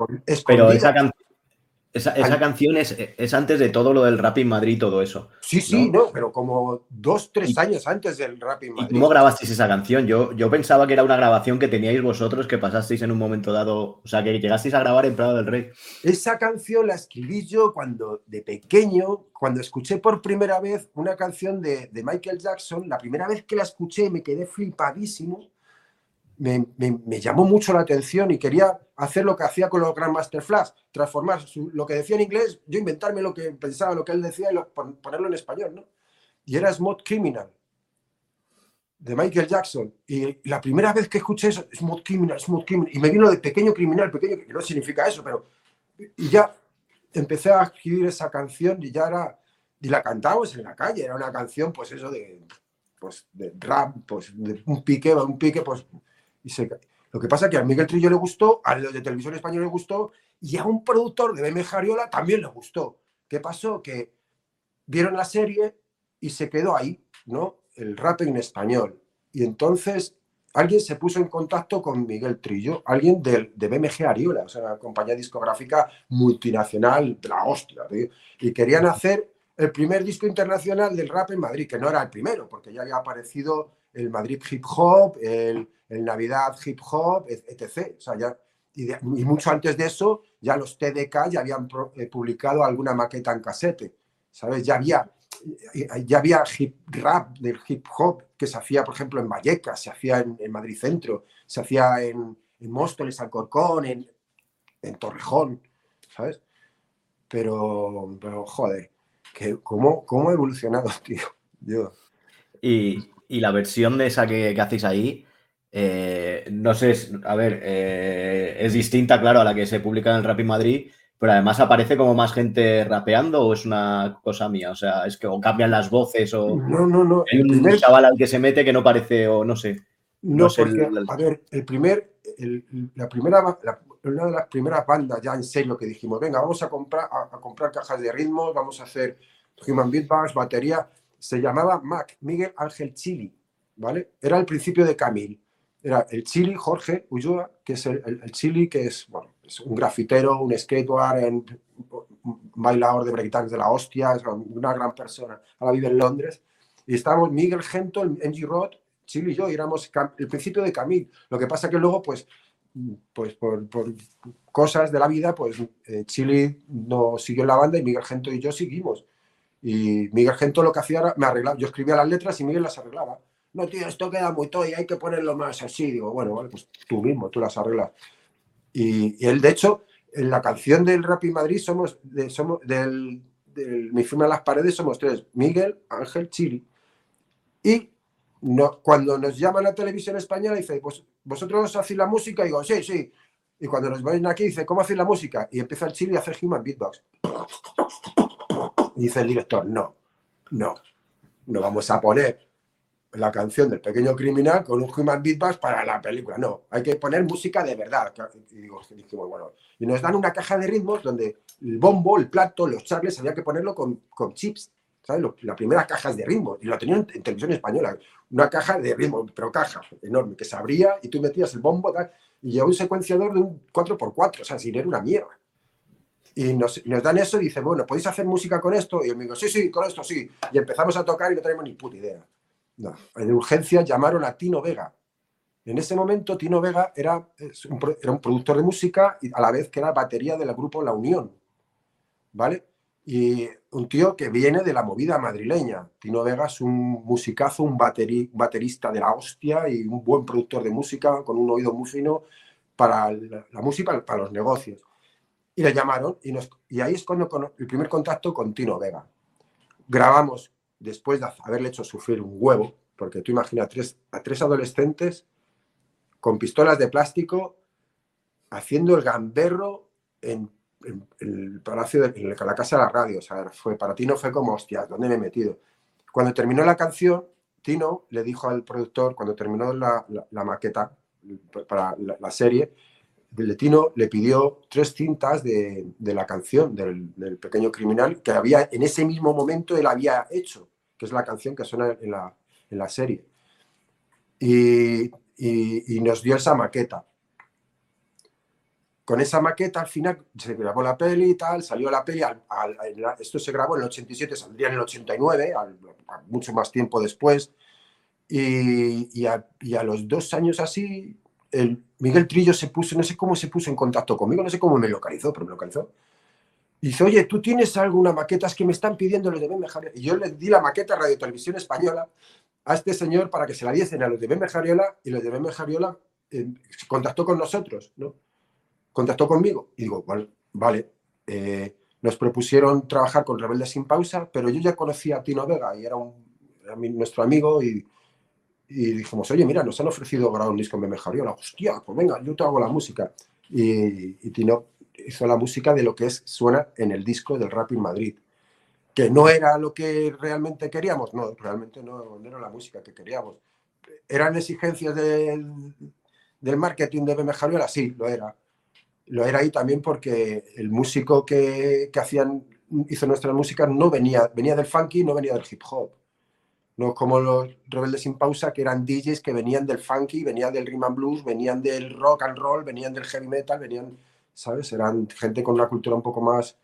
esa Ay. canción es antes de todo lo del Rap en Madrid y todo eso. Sí, ¿no? no, pero como 2, 3 años antes del Rap en ¿Y Madrid. cómo grabasteis esa canción? Yo pensaba que era una grabación que teníais vosotros, que pasasteis en un momento dado, o sea, que llegasteis a grabar en Prado del Rey. Esa canción la escribí yo de pequeño, cuando escuché por primera vez una canción de Michael Jackson. La primera vez que la escuché me quedé flipadísimo. Me llamó mucho la atención y quería hacer lo que hacía con los Grandmaster Flash, transformar lo que decía en inglés, yo inventarme lo que pensaba, lo que él decía y ponerlo en español, ¿no? Y era Smooth Criminal, de Michael Jackson. Y la primera vez que escuché eso, Smooth Criminal, y me vino de pequeño criminal, que no significa eso, pero... Y ya empecé a escribir esa canción y ya era... Y la cantábamos en la calle, era una canción, pues eso de rap, pues de un pique, pues... Lo que pasa es que a Miguel Trillo le gustó, a los de Televisión Española le gustó y a un productor de BM Jariola también le gustó. ¿Qué pasó? Que vieron la serie y se quedó ahí, ¿no? El rap en español. Y entonces alguien se puso en contacto con Miguel Trillo, alguien de BMG Ariola, o sea, una compañía discográfica multinacional de la hostia, tío, y querían hacer el primer disco internacional del rap en Madrid, que no era el primero, porque ya había aparecido el Madrid Hip Hop, el Navidad Hip Hop, etc. O sea, ya, y mucho antes de eso, ya los TDK ya habían publicado alguna maqueta en casete, ¿sabes? Ya había hip rap del hip hop que se hacía, por ejemplo, en Vallecas, se hacía en Madrid Centro, se hacía en Móstoles, Alcorcón, en Torrejón, ¿sabes? Pero joder, ¿cómo ha evolucionado, tío? Yo... Y la versión de esa que hacéis ahí, no sé, a ver, es distinta, claro, a la que se publica en el Rap in Madrid, pero además aparece como más gente rapeando o es una cosa mía, o sea, es que o cambian las voces o No. hay un chaval al que se mete que no parece o no sé. No, porque, a ver, una de las primeras bandas ya en serio que dijimos, venga, vamos a comprar cajas de ritmos, vamos a hacer Human Beatbox, batería, se llamaba Mac, Miguel Ángel Chili, ¿vale? Era el principio de Camil. Era el Chili, Jorge Ulloa, que es el Chili, que es, bueno, es un grafitero, un skateboard, un bailador de breakdance de la hostia, es una gran persona. Ahora vive en Londres. Y estábamos Miguel Gento, el MG Rod, Chili y yo, y éramos el principio de Camil. Lo que pasa que luego, pues por cosas de la vida, pues Chili no siguió en la banda y Miguel Gento y yo seguimos. Y Miguel Gento lo que hacía era, me arreglaba, yo escribía las letras y Miguel las arreglaba. No, tío, esto queda muy toy, hay que ponerlo más así. Digo, bueno, vale, pues tú mismo, tú las arreglas. Y él, de hecho, en la canción del Rap in Madrid del Mi firma en las paredes somos tres, Miguel, Ángel, Chili. Y cuando nos llaman a Televisión Española, dice, pues vosotros hacéis la música, y digo, sí. Y cuando nos ven aquí, dice, ¿cómo hacéis la música? Y empieza el Chili a hacer Human Beatbox. Y dice el director, no vamos a poner la canción del Pequeño Criminal con un Human Beatbox para la película. No, hay que poner música de verdad. Y dijimos, bueno, y nos dan una caja de ritmos donde el bombo, el plato, los charles, había que ponerlo con chips, ¿sabes? Las primeras cajas de ritmos, y lo tenían en Televisión Española, una caja de ritmos, pero caja enorme, que se abría y tú metías el bombo, tal, y llevaba un secuenciador de un 4x4, o sea, sin era una mierda. Y nos dan eso y dicen, bueno, ¿podéis hacer música con esto? Y yo me digo, sí, con esto sí. Y empezamos a tocar y no tenemos ni puta idea. No. En urgencia llamaron a Tino Vega. En ese momento Tino Vega era un productor de música y a la vez que era batería del grupo La Unión, ¿vale? Y un tío que viene de la movida madrileña. Tino Vega es un musicazo, un baterista de la hostia y un buen productor de música con un oído muy fino para la música, para los negocios. Y le llamaron y ahí es cuando el primer contacto con Tino Vega. Grabamos, después de haberle hecho sufrir un huevo, porque tú imaginas a tres adolescentes con pistolas de plástico haciendo el gamberro en el palacio, en la casa de la radio. O sea, para Tino fue como, hostia, ¿dónde me he metido? Cuando terminó la canción, Tino le dijo al productor, cuando terminó la maqueta para la serie, Tino le pidió 3 cintas de la canción del Pequeño Criminal que había en ese mismo momento él había hecho, que es la canción que suena en la serie. Y nos dio esa maqueta. Con esa maqueta al final se grabó la peli y tal, salió la peli, esto se grabó en el 87, saldría en el 89, mucho más tiempo después, y a los 2 años así, Miguel Trillo no sé cómo se puso en contacto conmigo, no sé cómo me localizó, pero me localizó. Y dice, oye, ¿tú tienes alguna maqueta? Es que me están pidiendo los de BMG Ariola. Y yo le di la maqueta a Radio Televisión Española a este señor para que se la diesen a los de BMG Ariola, y los de BMG Ariola contactó con nosotros, ¿no? Contactó conmigo. Y digo, vale. Nos propusieron trabajar con Rebelde Sin Pausa, pero yo ya conocía a Tino Vega y era nuestro amigo y dijimos, oye, mira, nos han ofrecido grabar un disco en BMG Ariola. Hostia, pues venga, yo te hago la música. Y Tino hizo la música de lo que suena en el disco del Rap in Madrid. Que no era lo que realmente queríamos. No, realmente no era la música que queríamos. ¿Eran exigencias del marketing de BMG Ariola? Sí, lo era. Lo era ahí también porque el músico que hizo nuestra música no venía del funky, no venía del hip hop. No como los Rebeldes Sin Pausa, que eran DJs que venían del funky, venían del rhythm and blues, venían del rock and roll, venían del heavy metal, venían, ¿sabes? Eran gente con una cultura un poco más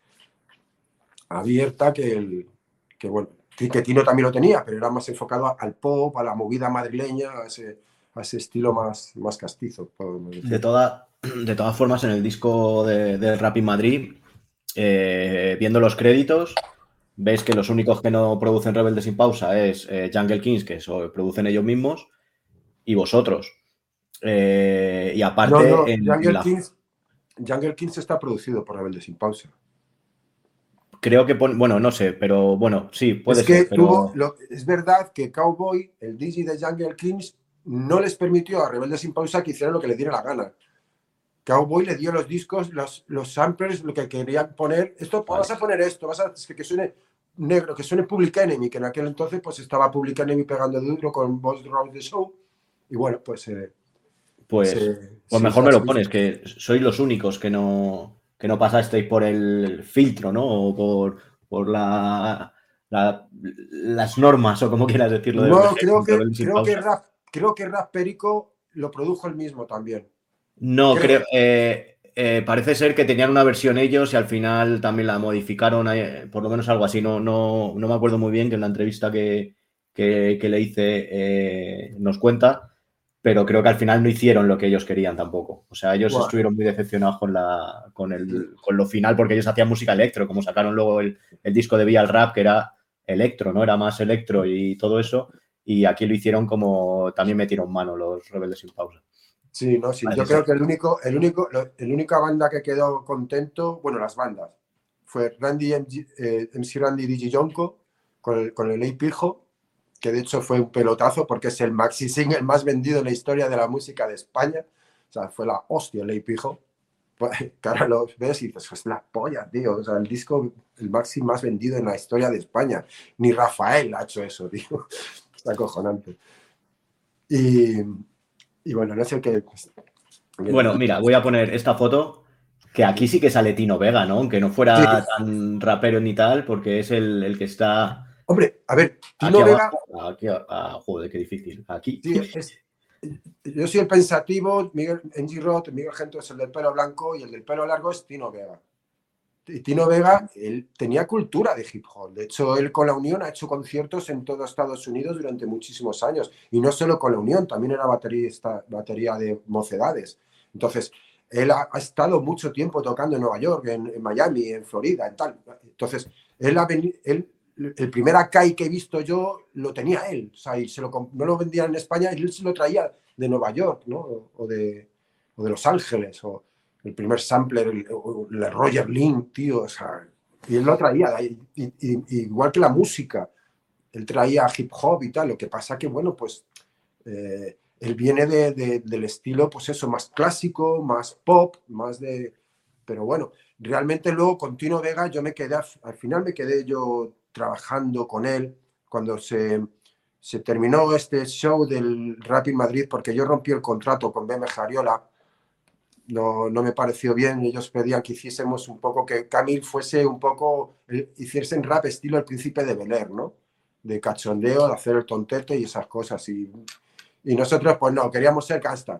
abierta que bueno, que Tino también lo tenía, pero era más enfocado al pop, a la movida madrileña, a ese estilo más castizo, podemos decir. De todas formas, en el disco de Rap in Madrid, viendo los créditos, ves que los únicos que no producen Rebeldes Sin Pausa es Jungle Kings, que producen ellos mismos, y vosotros. Y aparte... No, Jungle Kings está producido por Rebeldes Sin Pausa. Creo que... Bueno, no sé, pero bueno, sí, puede ser. Pero... Es verdad que Cowboy, el DJ de Jungle Kings, no les permitió a Rebeldes Sin Pausa que hicieran lo que les diera la gana. Cowboy le dio los discos, los samplers, lo que querían poner. Esto, vas a poner esto, que suene negro, que suene Public Enemy, que en aquel entonces pues estaba Public Enemy pegando duro con Boss Round the Show. Y bueno, pues mejor me lo pones, que sois los únicos que no pasasteis por el filtro, ¿no? O por las normas, o como quieras decirlo. No, creo que Rap Perico lo produjo él mismo también. No, creo. Parece ser que tenían una versión ellos y al final también la modificaron, por lo menos algo así. No me acuerdo muy bien, que en la entrevista que le hice nos cuenta, pero creo que al final no hicieron lo que ellos querían tampoco. O sea, ellos estuvieron muy decepcionados con lo final, porque ellos hacían música electro, como sacaron luego el disco de Vía al Rap, que era electro, ¿no? Era más electro y todo eso. Y aquí lo hicieron como también metieron mano los Rebeldes Sin Pausa. Sí, no, sí. Yo creo que el única banda que quedó contento, bueno, las bandas, fue MC Randy y DJ Yonko con el Ley Pijo, que de hecho fue un pelotazo porque es el maxi single más vendido en la historia de la música de España. O sea, fue la hostia, Ley Pijo. Que ahora lo ves y dices, es la polla, tío. O sea, el disco, el maxi más vendido en la historia de España. Ni Rafael ha hecho eso, tío. Está acojonante. Y bueno, no sé qué. Bueno, mira, voy a poner esta foto, que aquí sí que sale Tino Vega, ¿no? Aunque no fuera tan rapero ni tal, porque es el que está... Hombre, a ver, Tino Vega... joder, qué difícil. Aquí. Sí, yo soy el pensativo, Miguel Gento es el del pelo blanco y el del pelo largo es Tino Vega. Y Tino Vega, él tenía cultura de hip hop. De hecho, él con la Unión ha hecho conciertos en todo Estados Unidos durante muchísimos años. Y no solo con la Unión, también era batería de Mocedades. Entonces, él ha estado mucho tiempo tocando en Nueva York, en Miami, en Florida, en tal. Entonces, el primer Akai que he visto yo lo tenía él. O sea, y no lo vendían en España y él se lo traía de Nueva York, ¿no? O de Los Ángeles, o el primer sampler, el Roger Link, tío, o sea, y él lo traía, igual que la música, él traía hip hop y tal, lo que pasa que, bueno, pues, él viene del estilo, pues eso, más clásico, más pop, más de... Pero bueno, realmente luego con Tino Vega yo al final me quedé yo trabajando con él, cuando se terminó este show del Rap in Madrid, porque yo rompí el contrato con BM Jariola. No me pareció bien. Ellos pedían que hiciésemos un poco, que Camil fuese un poco, hiciesen rap estilo El Príncipe de Bel-Air, ¿no? De cachondeo, de hacer el tontete y esas cosas. Y nosotros, pues no, queríamos ser gangsta.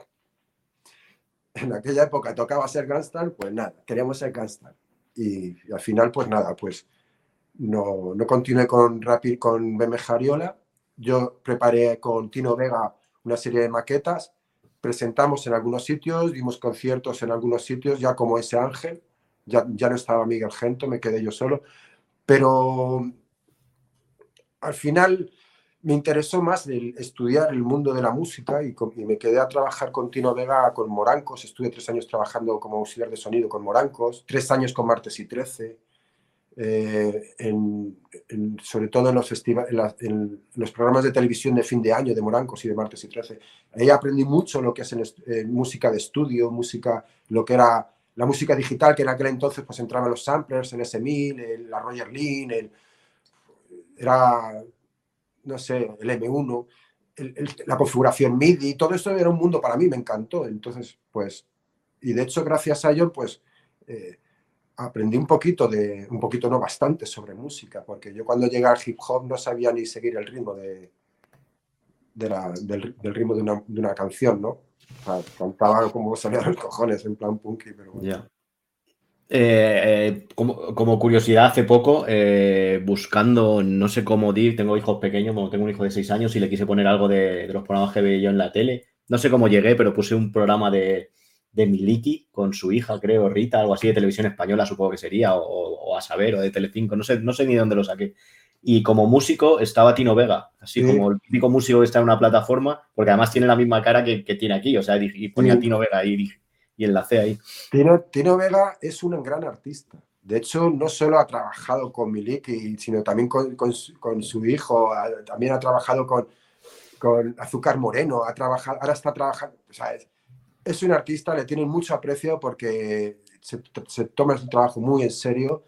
En aquella época tocaba ser gangsta, pues nada, queríamos ser gangsta. Y al final, pues nada, pues no continué con BM Jariola. Yo preparé con Tino Vega una serie de maquetas. Presentamos en algunos sitios, dimos conciertos en algunos sitios, ya como ese Ángel, ya no estaba Miguel Gento, me quedé yo solo, pero al final me interesó más estudiar el mundo de la música y me quedé a trabajar con Tino Vega, con Morancos. Estuve 3 años trabajando como auxiliar de sonido con Morancos, 3 años con Martes y 13, sobre todo en los programas de televisión de fin de año de Morancos y de Martes y 13. Ahí aprendí mucho lo que es música de estudio, lo que era la música digital, que en aquel entonces pues entraban los samplers, el S1000, la Roger Link, era, no sé, el M1, la configuración MIDI, todo eso era un mundo para mí, me encantó. Entonces, pues, y de hecho gracias a ello, pues, aprendí un poquito no bastante sobre música, porque yo cuando llegué al hip hop no sabía ni seguir el ritmo del ritmo de una canción, ¿no? O sea, cantaba como salía de los cojones, en plan punky, pero bueno. Ya. Como curiosidad, hace poco, buscando, no sé cómo dir, tengo hijos pequeños, bueno, tengo un hijo de 6 años y le quise poner algo de los programas que veía yo en la tele. No sé cómo llegué, pero puse un programa de Miliki con su hija, creo, Rita, algo así, de Televisión Española, supongo que sería, o a saber, o de Telecinco, no sé ni dónde lo saqué. Y como músico estaba Tino Vega, así Sí. como el típico músico que está en una plataforma, porque además tiene la misma cara que tiene aquí, o sea, y ponía Sí. Tino Vega y enlacé ahí. Tino Vega es un gran artista. De hecho, no solo ha trabajado con Miliki, sino también con su hijo, también ha trabajado con Azúcar Moreno, ahora está trabajando. O sea, es un artista, le tienen mucho aprecio porque se toma su trabajo muy en serio.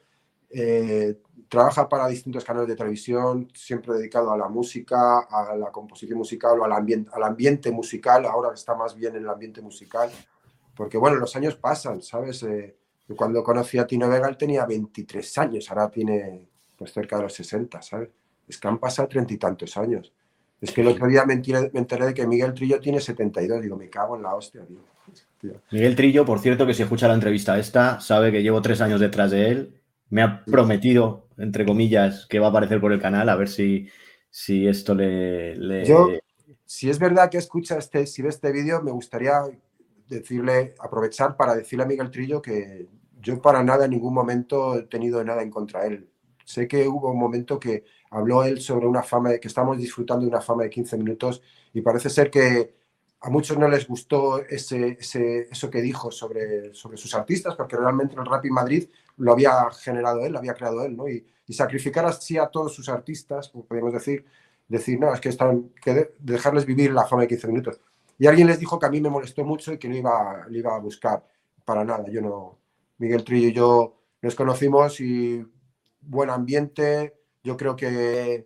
Trabaja para distintos canales de televisión, siempre dedicado a la música, a la composición musical o al ambiente musical. Ahora está más bien en el ambiente musical. Porque, bueno, los años pasan, ¿sabes? Cuando conocí a Tino Vega, él tenía 23 años, ahora tiene pues cerca de los 60, ¿sabes? Es que han pasado 30 y tantos años. Es que el otro día me enteré de que Miguel Trillo tiene 72. Digo, me cago en la hostia, tío. Miguel Trillo, por cierto, que si escucha la entrevista esta, sabe que llevo 3 años detrás de él. Me ha prometido, entre comillas, que va a aparecer por el canal, a ver si esto le... Yo, si es verdad que si ve este vídeo, me gustaría aprovechar para decirle a Miguel Trillo que yo para nada en ningún momento he tenido nada en contra de él. Sé que hubo un momento que habló él sobre una fama, que estamos disfrutando de una fama de 15 minutos y parece ser que a muchos no les gustó eso que dijo sobre sus artistas, porque realmente el rap en Madrid lo había generado él, lo había creado él, ¿no? Y sacrificar así a todos sus artistas, como podemos decir, no, es que dejarles vivir la fama de 15 minutos. Y alguien les dijo que a mí me molestó mucho y que le iba a buscar. Para nada, yo no. Miguel Trillo y yo nos conocimos y buen ambiente. Yo creo que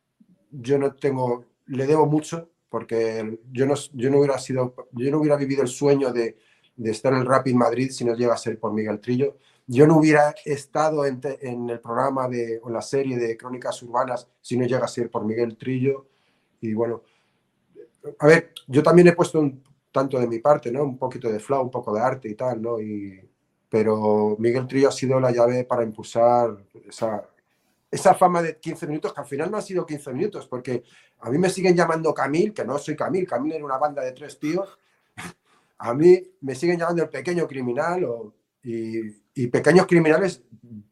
le debo mucho porque yo no hubiera vivido el sueño de estar en el Rap in Madrid si no llega a ser por Miguel Trillo. Yo no hubiera estado en el programa o la serie de Crónicas Urbanas si no llega a ser por Miguel Trillo. Y bueno, a ver, yo también he puesto un tanto de mi parte, ¿no? Un poquito de flow, un poco de arte y tal, ¿no? Pero Miguel Trillo ha sido la llave para impulsar esa fama de 15 minutos, que al final no ha sido 15 minutos, porque a mí me siguen llamando Camil, que no soy Camil era una banda de 3 tíos. A mí me siguen llamando el Pequeño Criminal y Pequeños Criminales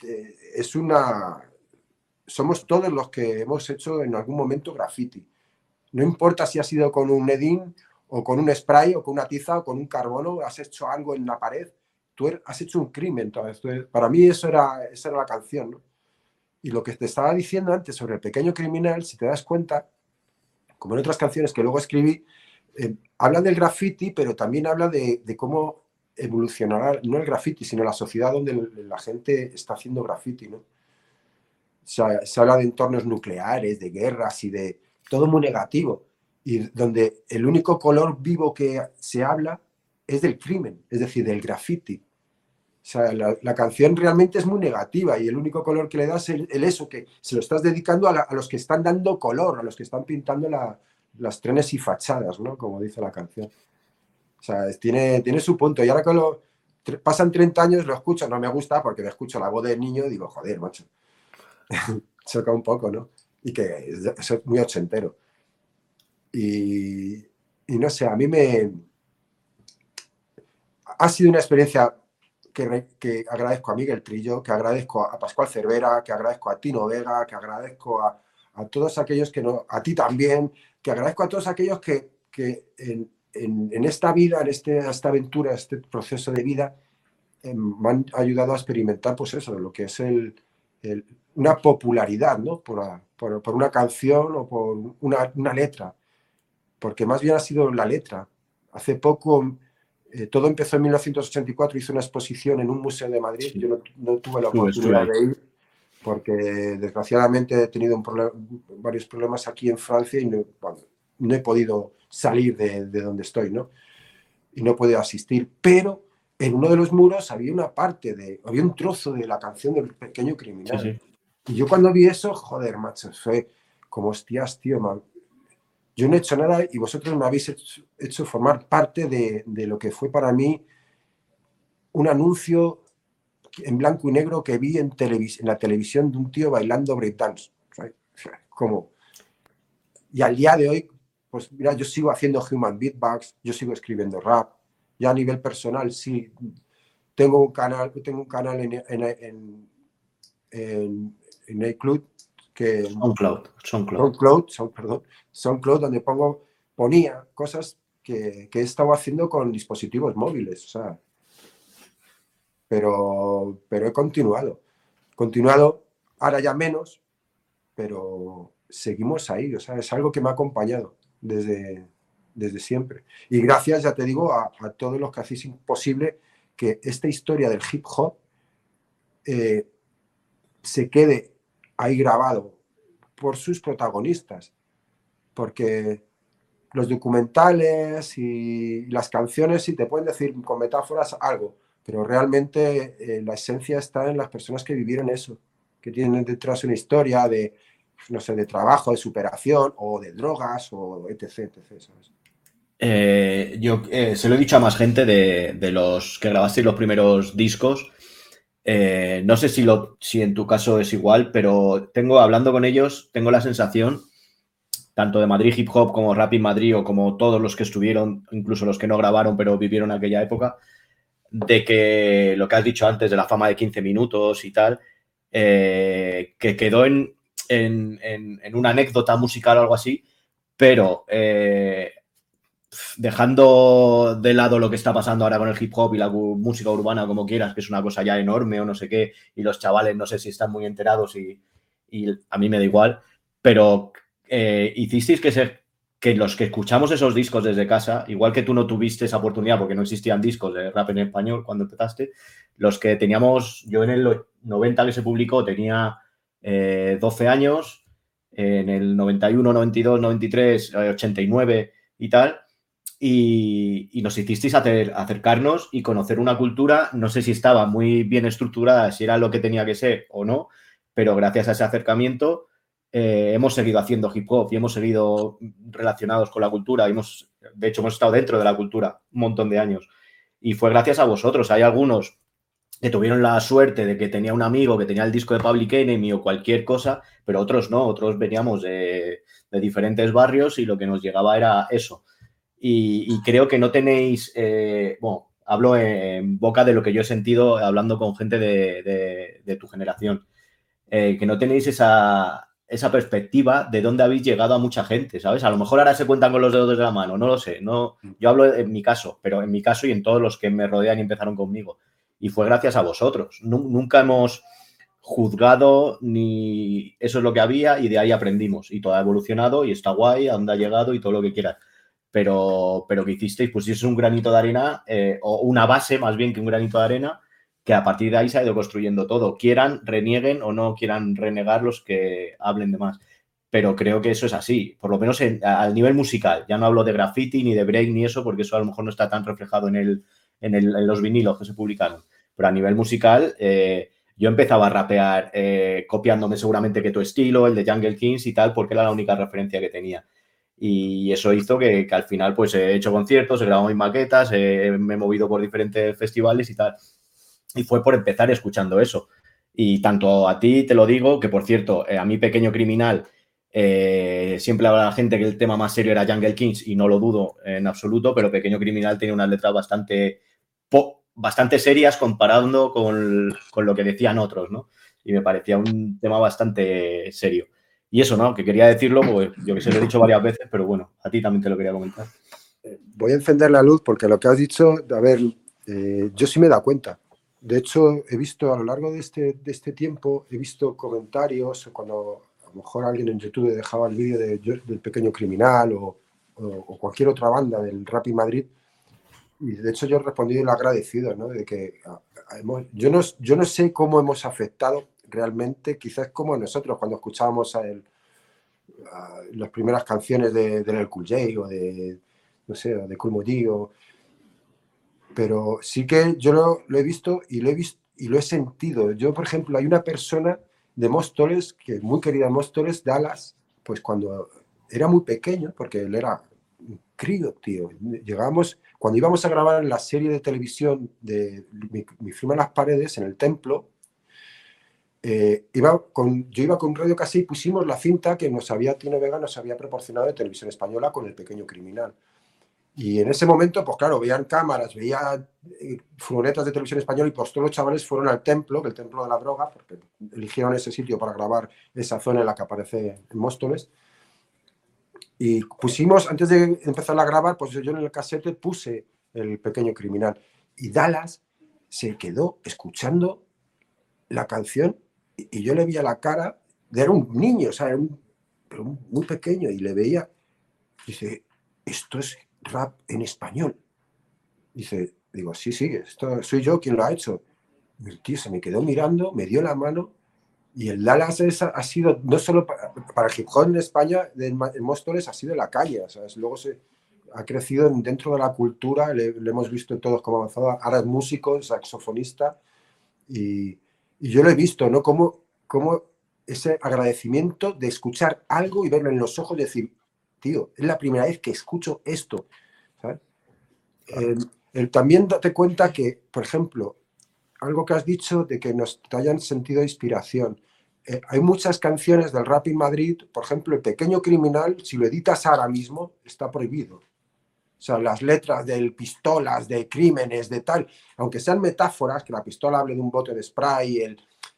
somos todos los que hemos hecho en algún momento graffiti. No importa si ha sido con un Edín o con un spray o con una tiza o con un carbono, has hecho algo en la pared, tú has hecho un crimen. Para mí esa era la canción, ¿no? Y lo que te estaba diciendo antes sobre el Pequeño Criminal, si te das cuenta, como en otras canciones que luego escribí, habla del graffiti, pero también habla de cómo evolucionará, no el graffiti, sino la sociedad donde la gente está haciendo graffiti, ¿no? O sea, se habla de entornos nucleares, de guerras y de todo muy negativo, y donde el único color vivo que se habla es del crimen, es decir, del graffiti. O sea, la canción realmente es muy negativa y el único color que le das es eso, que se lo estás dedicando a los que están dando color, a los que están pintando las trenes y fachadas, ¿no? Como dice la canción. O sea, tiene su punto. Y ahora que pasan 30 años, lo escucho, no me gusta porque me escucho la voz del niño y digo, joder, macho. Choca un poco, ¿no? Y que es muy ochentero. Y no sé, a mí ha sido una experiencia que agradezco a Miguel Trillo, que agradezco a Pascual Cervera, que agradezco a Tino Vega, que agradezco a todos aquellos a ti también, que agradezco a todos aquellos que en esta vida, en esta aventura, este proceso de vida, me han ayudado a experimentar, pues eso, lo que es una popularidad, ¿no? Por una canción o por una letra, porque más bien ha sido la letra. Hace poco, todo empezó en 1984, hice una exposición en un museo de Madrid. Yo no tuve la oportunidad de ir porque desgraciadamente he tenido varios problemas aquí en Francia y no he podido salir de donde estoy, ¿no? Y no he podido asistir, pero en uno de los muros había había un trozo de la canción del Pequeño Criminal. Sí, sí. Y yo cuando vi eso, joder, macho, fue como, hostias, tío, man. Yo no he hecho nada y vosotros me habéis hecho formar parte de lo que fue para mí un anuncio en blanco y negro que vi en la televisión de un tío bailando breakdance. ¿Sabes? Como... Y al día de hoy, pues mira, yo sigo haciendo human beatbox, yo sigo escribiendo rap. Ya a nivel personal, sí, tengo un canal en iCloud, SoundCloud, donde ponía cosas que he estado haciendo con dispositivos móviles, o sea, pero he continuado, ahora ya menos, pero seguimos ahí, o sea, es algo que me ha acompañado desde siempre. Y gracias, ya te digo, a todos los que hacéis posible que esta historia del hip hop se quede ahí grabado por sus protagonistas, porque los documentales y las canciones sí te pueden decir con metáforas algo, pero realmente la esencia está en las personas que vivieron eso, que tienen detrás una historia de, no sé, de trabajo, de superación o de drogas o etc. ¿Sabes? Yo se lo he dicho a más gente de los que grabasteis los primeros discos. No sé si en tu caso es igual, pero hablando con ellos, tengo la sensación, tanto de Madrid Hip Hop como Rap in Madrid o como todos los que estuvieron, incluso los que no grabaron pero vivieron aquella época, de que lo que has dicho antes de la fama de 15 minutos y tal, que quedó en una anécdota musical o algo así, pero dejando de lado lo que está pasando ahora con el hip hop y la música urbana, como quieras, que es una cosa ya enorme o no sé qué, y los chavales no sé si están muy enterados y a mí me da igual, pero hicisteis que los que escuchamos esos discos desde casa, igual que tú no tuviste esa oportunidad porque no existían discos de rap en español cuando empezaste, los que teníamos, yo en el 90 que se publicó tenía 12 años, en el 91, 92, 93, 89 y tal, y nos hicisteis acercarnos y conocer una cultura, no sé si estaba muy bien estructurada, si era lo que tenía que ser o no, pero gracias a ese acercamiento hemos seguido haciendo hip hop y hemos seguido relacionados con la cultura. De hecho, hemos estado dentro de la cultura un montón de años. Y fue gracias a vosotros. Hay algunos que tuvieron la suerte de que tenía un amigo que tenía el disco de Public Enemy o cualquier cosa, pero otros no. Otros veníamos de diferentes barrios y lo que nos llegaba era eso. Y creo que no tenéis... bueno, hablo en boca de lo que yo he sentido hablando con gente de tu generación. Que no tenéis esa perspectiva de dónde habéis llegado a mucha gente, ¿sabes? A lo mejor ahora se cuentan con los dedos de la mano, no lo sé. No, yo hablo en mi caso, pero en mi caso y en todos los que me rodean y empezaron conmigo. Y fue gracias a vosotros. Nunca hemos juzgado ni eso es lo que había y de ahí aprendimos. Y todo ha evolucionado y está guay, a dónde ha llegado y todo lo que quieras. Pero que hicisteis, pues si es un granito de arena o una base más bien que un granito de arena, que a partir de ahí se ha ido construyendo todo. Quieran, renieguen o no quieran renegar los que hablen de más. Pero creo que eso es así, por lo menos al nivel musical. Ya no hablo de graffiti ni de break ni eso, porque eso a lo mejor no está tan reflejado en los vinilos que se publicaron. Pero a nivel musical, yo empezaba a rapear copiándome seguramente que tu estilo, el de Jungle Kings y tal, porque era la única referencia que tenía. Y eso hizo que al final pues he hecho conciertos, he grabado mis maquetas, me he movido por diferentes festivales y tal. Y fue por empezar escuchando eso. Y tanto a ti te lo digo, que por cierto, a mí Pequeño Criminal, siempre hablaba la gente que el tema más serio era Jungle Kings y no lo dudo en absoluto, pero Pequeño Criminal tiene unas letras bastante serias comparando con lo que decían otros, ¿no? Y me parecía un tema bastante serio. Y eso, ¿no? Que quería decirlo, pues yo que sé, lo he dicho varias veces, pero bueno, a ti también te lo quería comentar. Voy a encender la luz porque lo que has dicho, a ver, yo sí me he dado cuenta. De hecho, he visto a lo largo de este tiempo, he visto comentarios cuando a lo mejor alguien en YouTube dejaba el vídeo del Pequeño Criminal o cualquier otra banda del Rap in Madrid. Y de hecho yo he respondido el agradecido, ¿no? De que yo no sé cómo hemos afectado realmente, quizás como nosotros cuando escuchábamos las primeras canciones de LL Cool J o de, no sé, de Kool Moe Dee pero sí que yo lo he visto y lo he sentido. Yo, por ejemplo, hay una persona de Móstoles, que es muy querida de Móstoles, Dallas, pues cuando era muy pequeño, porque él era un crío, tío. Cuando íbamos a grabar la serie de televisión de Mi firma en las paredes, en el templo, yo iba con Radio Casa y pusimos la cinta que Tino Vega nos había proporcionado de Televisión Española con El pequeño criminal. Y en ese momento, pues claro, veían cámaras, veían furgonetas de Televisión Española y pues todos los chavales fueron al templo, el templo de la droga, porque eligieron ese sitio para grabar esa zona en la que aparece en Móstoles. Y pusimos, antes de empezar a grabar, pues yo en el casete puse El pequeño criminal. Y Dallas se quedó escuchando la canción y yo le veía la cara, era un niño, o sea, pero muy pequeño, y le veía, dice, esto es rap en español. Digo, sí, esto soy yo quien lo ha hecho. Y el tío se me quedó mirando, me dio la mano, y el Dallas ha sido, no solo para el hip hop en España, en Móstoles ha sido la calle, ¿sabes? Luego ha crecido dentro de la cultura, le hemos visto todos como avanzado, ahora es músico, saxofonista, y yo lo he visto, ¿no? Como ese agradecimiento de escuchar algo y verlo en los ojos y decir, tío, es la primera vez que escucho esto, ¿sabes? También date cuenta que, por ejemplo, algo que has dicho de que nos hayan sentido inspiración. Hay muchas canciones del rap en Madrid, por ejemplo, El pequeño criminal, si lo editas ahora mismo, está prohibido. O sea, las letras de pistolas, de crímenes, de tal, aunque sean metáforas, que la pistola hable de un bote de spray,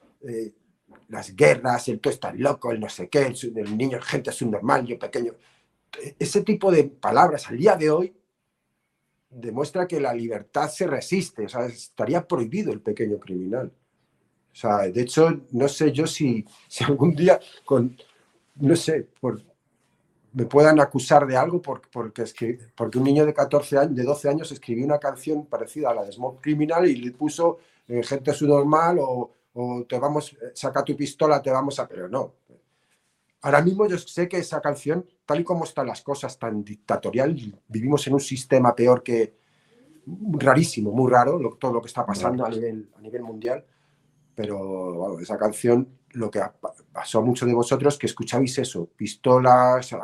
las guerras, el tú estás loco, el no sé qué, el niño, gente es un normal, yo pequeño. Ese tipo de palabras al día de hoy demuestra que la libertad se resiste, o sea, estaría prohibido El pequeño criminal. O sea, de hecho, no sé yo si algún día, no sé, me puedan acusar de algo porque un niño de 14 años, de 12 años escribió una canción parecida a la de Smoke Criminal y le puso gente subnormal o saca tu pistola, te vamos a... Pero no. Ahora mismo yo sé que esa canción, tal y como están las cosas, tan dictatorial, vivimos en un sistema peor que rarísimo, muy raro, todo lo que está pasando a nivel mundial, pero bueno, esa canción, lo que pasó a muchos de vosotros que escuchabais eso, pistolas,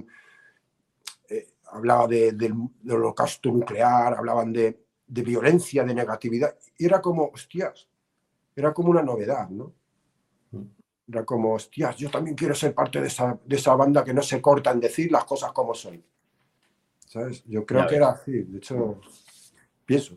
hablaba del holocausto nuclear, hablaban de violencia, de negatividad, y era como, hostias, era como una novedad, ¿no? Era como, hostias, yo también quiero ser parte de esa banda que no se corta en decir las cosas como son. ¿Sabes? Yo creo que era así, de hecho, pienso.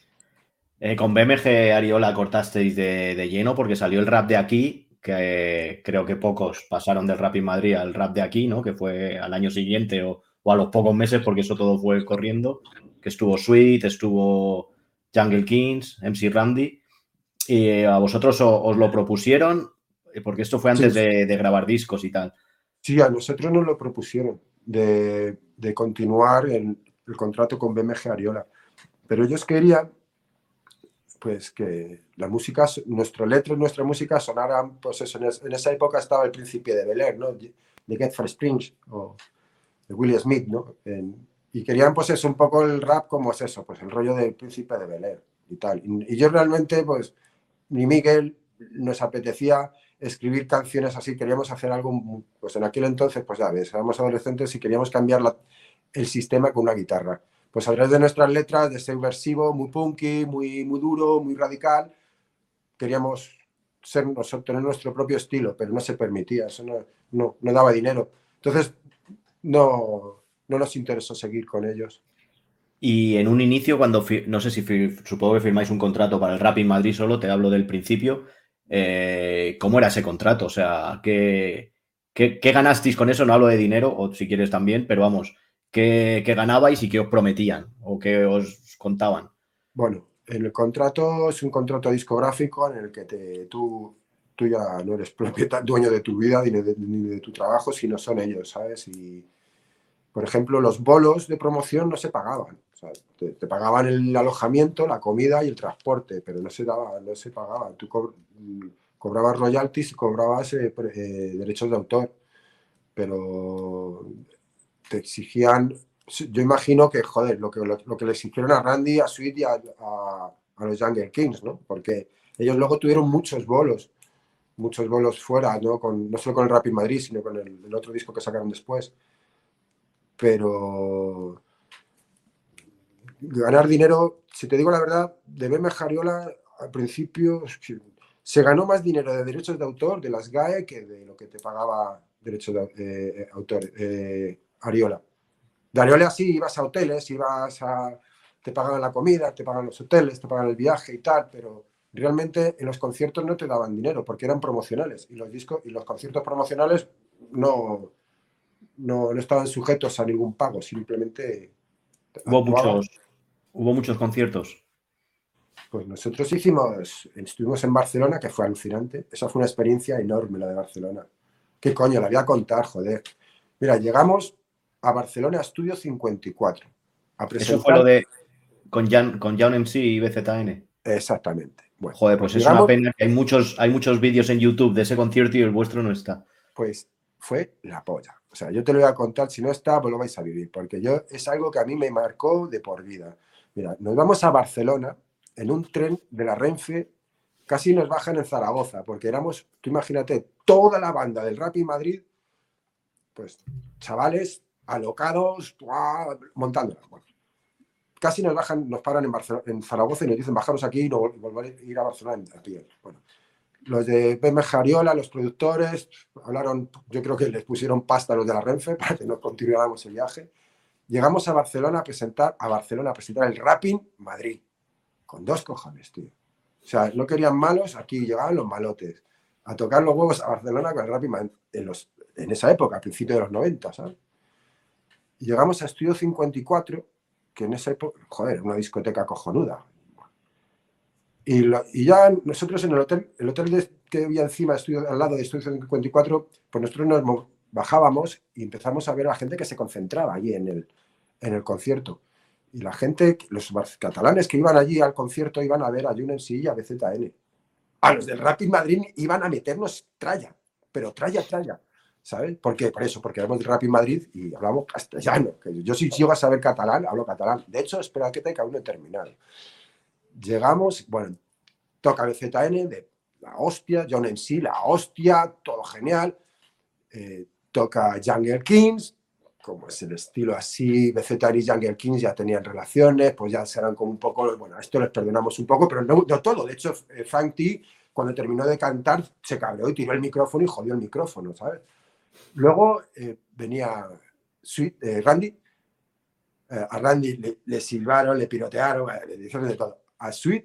Con BMG Ariola cortasteis de lleno porque salió el rap de aquí, que creo que pocos pasaron del rap en Madrid al rap de aquí, ¿no? Que fue al año siguiente o a los pocos meses, porque eso todo fue corriendo, que estuvo Sweet, estuvo Jungle Kings, MC Randy, y a vosotros os lo propusieron, porque esto fue antes de grabar discos y tal. Sí, a nosotros nos lo propusieron de continuar el contrato con BMG Ariola, pero ellos querían pues que la música, nuestra letra y nuestra música sonaran, pues eso, en esa época estaba El Príncipe de Bel-Air, ¿no? De Get for Springs o de Will Smith, ¿no? Y querían, pues eso, un poco el rap como es eso, pues el rollo del Príncipe de Bel-Air y tal. Y yo realmente, pues, ni Miguel nos apetecía escribir canciones así, queríamos hacer algo, pues en aquel entonces, pues ya ves, éramos adolescentes y queríamos cambiar el sistema con una guitarra. Pues a través de nuestras letras, de ser versivo, muy punky, muy duro, muy radical, queríamos tener nuestro propio estilo, pero no se permitía, eso no daba dinero. Entonces, no nos interesó seguir con ellos. Y en un inicio, cuando, no sé si supongo que firmáis un contrato para el Rap in Madrid solo, te hablo del principio, ¿cómo era ese contrato? O sea, ¿qué ganasteis con eso? No hablo de dinero, o si quieres también, pero vamos, ¿qué ganabais y qué os prometían o qué os contaban? Bueno, el contrato es un contrato discográfico en el que tú ya no eres dueño de tu vida ni de tu trabajo, sino son ellos, ¿sabes? Y, por ejemplo, los bolos de promoción no se pagaban. O sea, te pagaban el alojamiento, la comida y el transporte, pero no se pagaban. Tú cobrabas royalties y cobrabas derechos de autor, pero te exigían yo imagino que, joder, lo que les hicieron a Randy, a Sweet y a los Jungle Kings, ¿no? Porque ellos luego tuvieron muchos bolos fuera, ¿no? No solo con el Rap in Madrid, sino con el otro disco que sacaron después. Pero ganar dinero, si te digo la verdad, de Beme Jariola al principio se ganó más dinero de derechos de autor de las GAE que de lo que te pagaba derechos de autor Ariola. De Ariola sí, ibas a hoteles, te pagaban la comida, te pagaban los hoteles, te pagaban el viaje y tal, pero realmente en los conciertos no te daban dinero porque eran promocionales y los conciertos promocionales no estaban sujetos a ningún pago, simplemente Hubo muchos conciertos. Pues nosotros estuvimos en Barcelona, que fue alucinante. Esa fue una experiencia enorme, la de Barcelona. ¿Qué coño? La voy a contar, joder. Mira, llegamos a Barcelona Estudio 54 a presentar. Eso fue lo de con John MC y BZN. Exactamente. Bueno, joder, pues es una pena que hay muchos vídeos en YouTube de ese concierto y el vuestro no está. Pues fue la polla. O sea, yo te lo voy a contar, si no está, pues lo vais a vivir, porque es algo que a mí me marcó de por vida. Mira, nos vamos a Barcelona en un tren de la Renfe, casi nos bajan en Zaragoza, porque éramos, tú imagínate, toda la banda del Rap in Madrid, pues chavales alocados, montándolas. Bueno, casi nos paran en Zaragoza y nos dicen bajaros aquí y volver a ir a Barcelona a pie. Bueno, los de Beme Jariola, los productores, hablaron, yo creo que les pusieron pasta a los de la Renfe para que no continuáramos el viaje. Llegamos a Barcelona a presentar el Rap in Madrid. Con 2 cojones, tío. O sea, no querían malos, aquí llegaban los malotes. A tocar los huevos a Barcelona con el Rap in Madrid en esa época, a principios de los 90, ¿sabes? Y llegamos a Estudio 54, que en esa época, joder, una discoteca cojonuda. Y ya nosotros en el hotel que había encima, al lado de Estudio 54, pues nosotros nos bajábamos y empezamos a ver a la gente que se concentraba allí en el concierto. Y la gente, los catalanes que iban allí al concierto iban a ver a Jun MC y a BZN. A los del Rap in Madrid iban a meternos tralla, pero tralla, ¿sabes? Porque éramos del Rap in Madrid y hablamos castellano. Que yo si llego a saber catalán, hablo catalán. De hecho, espera que aún no he terminado. Llegamos, bueno, toca BZN de la hostia, Jun MC, la hostia, todo genial. Toca Jungle Kings, como es el estilo así, BZN y Jungle Kings ya tenían relaciones, pues ya serán como un poco, bueno, a esto les perdonamos un poco, pero no todo. De hecho, Frank T, cuando terminó de cantar, se cabreó y tiró el micrófono y jodió el micrófono, ¿sabes? Luego venía Randy, a Randy le silbaron, le pirotearon, le dijeron de todo. A Sweet,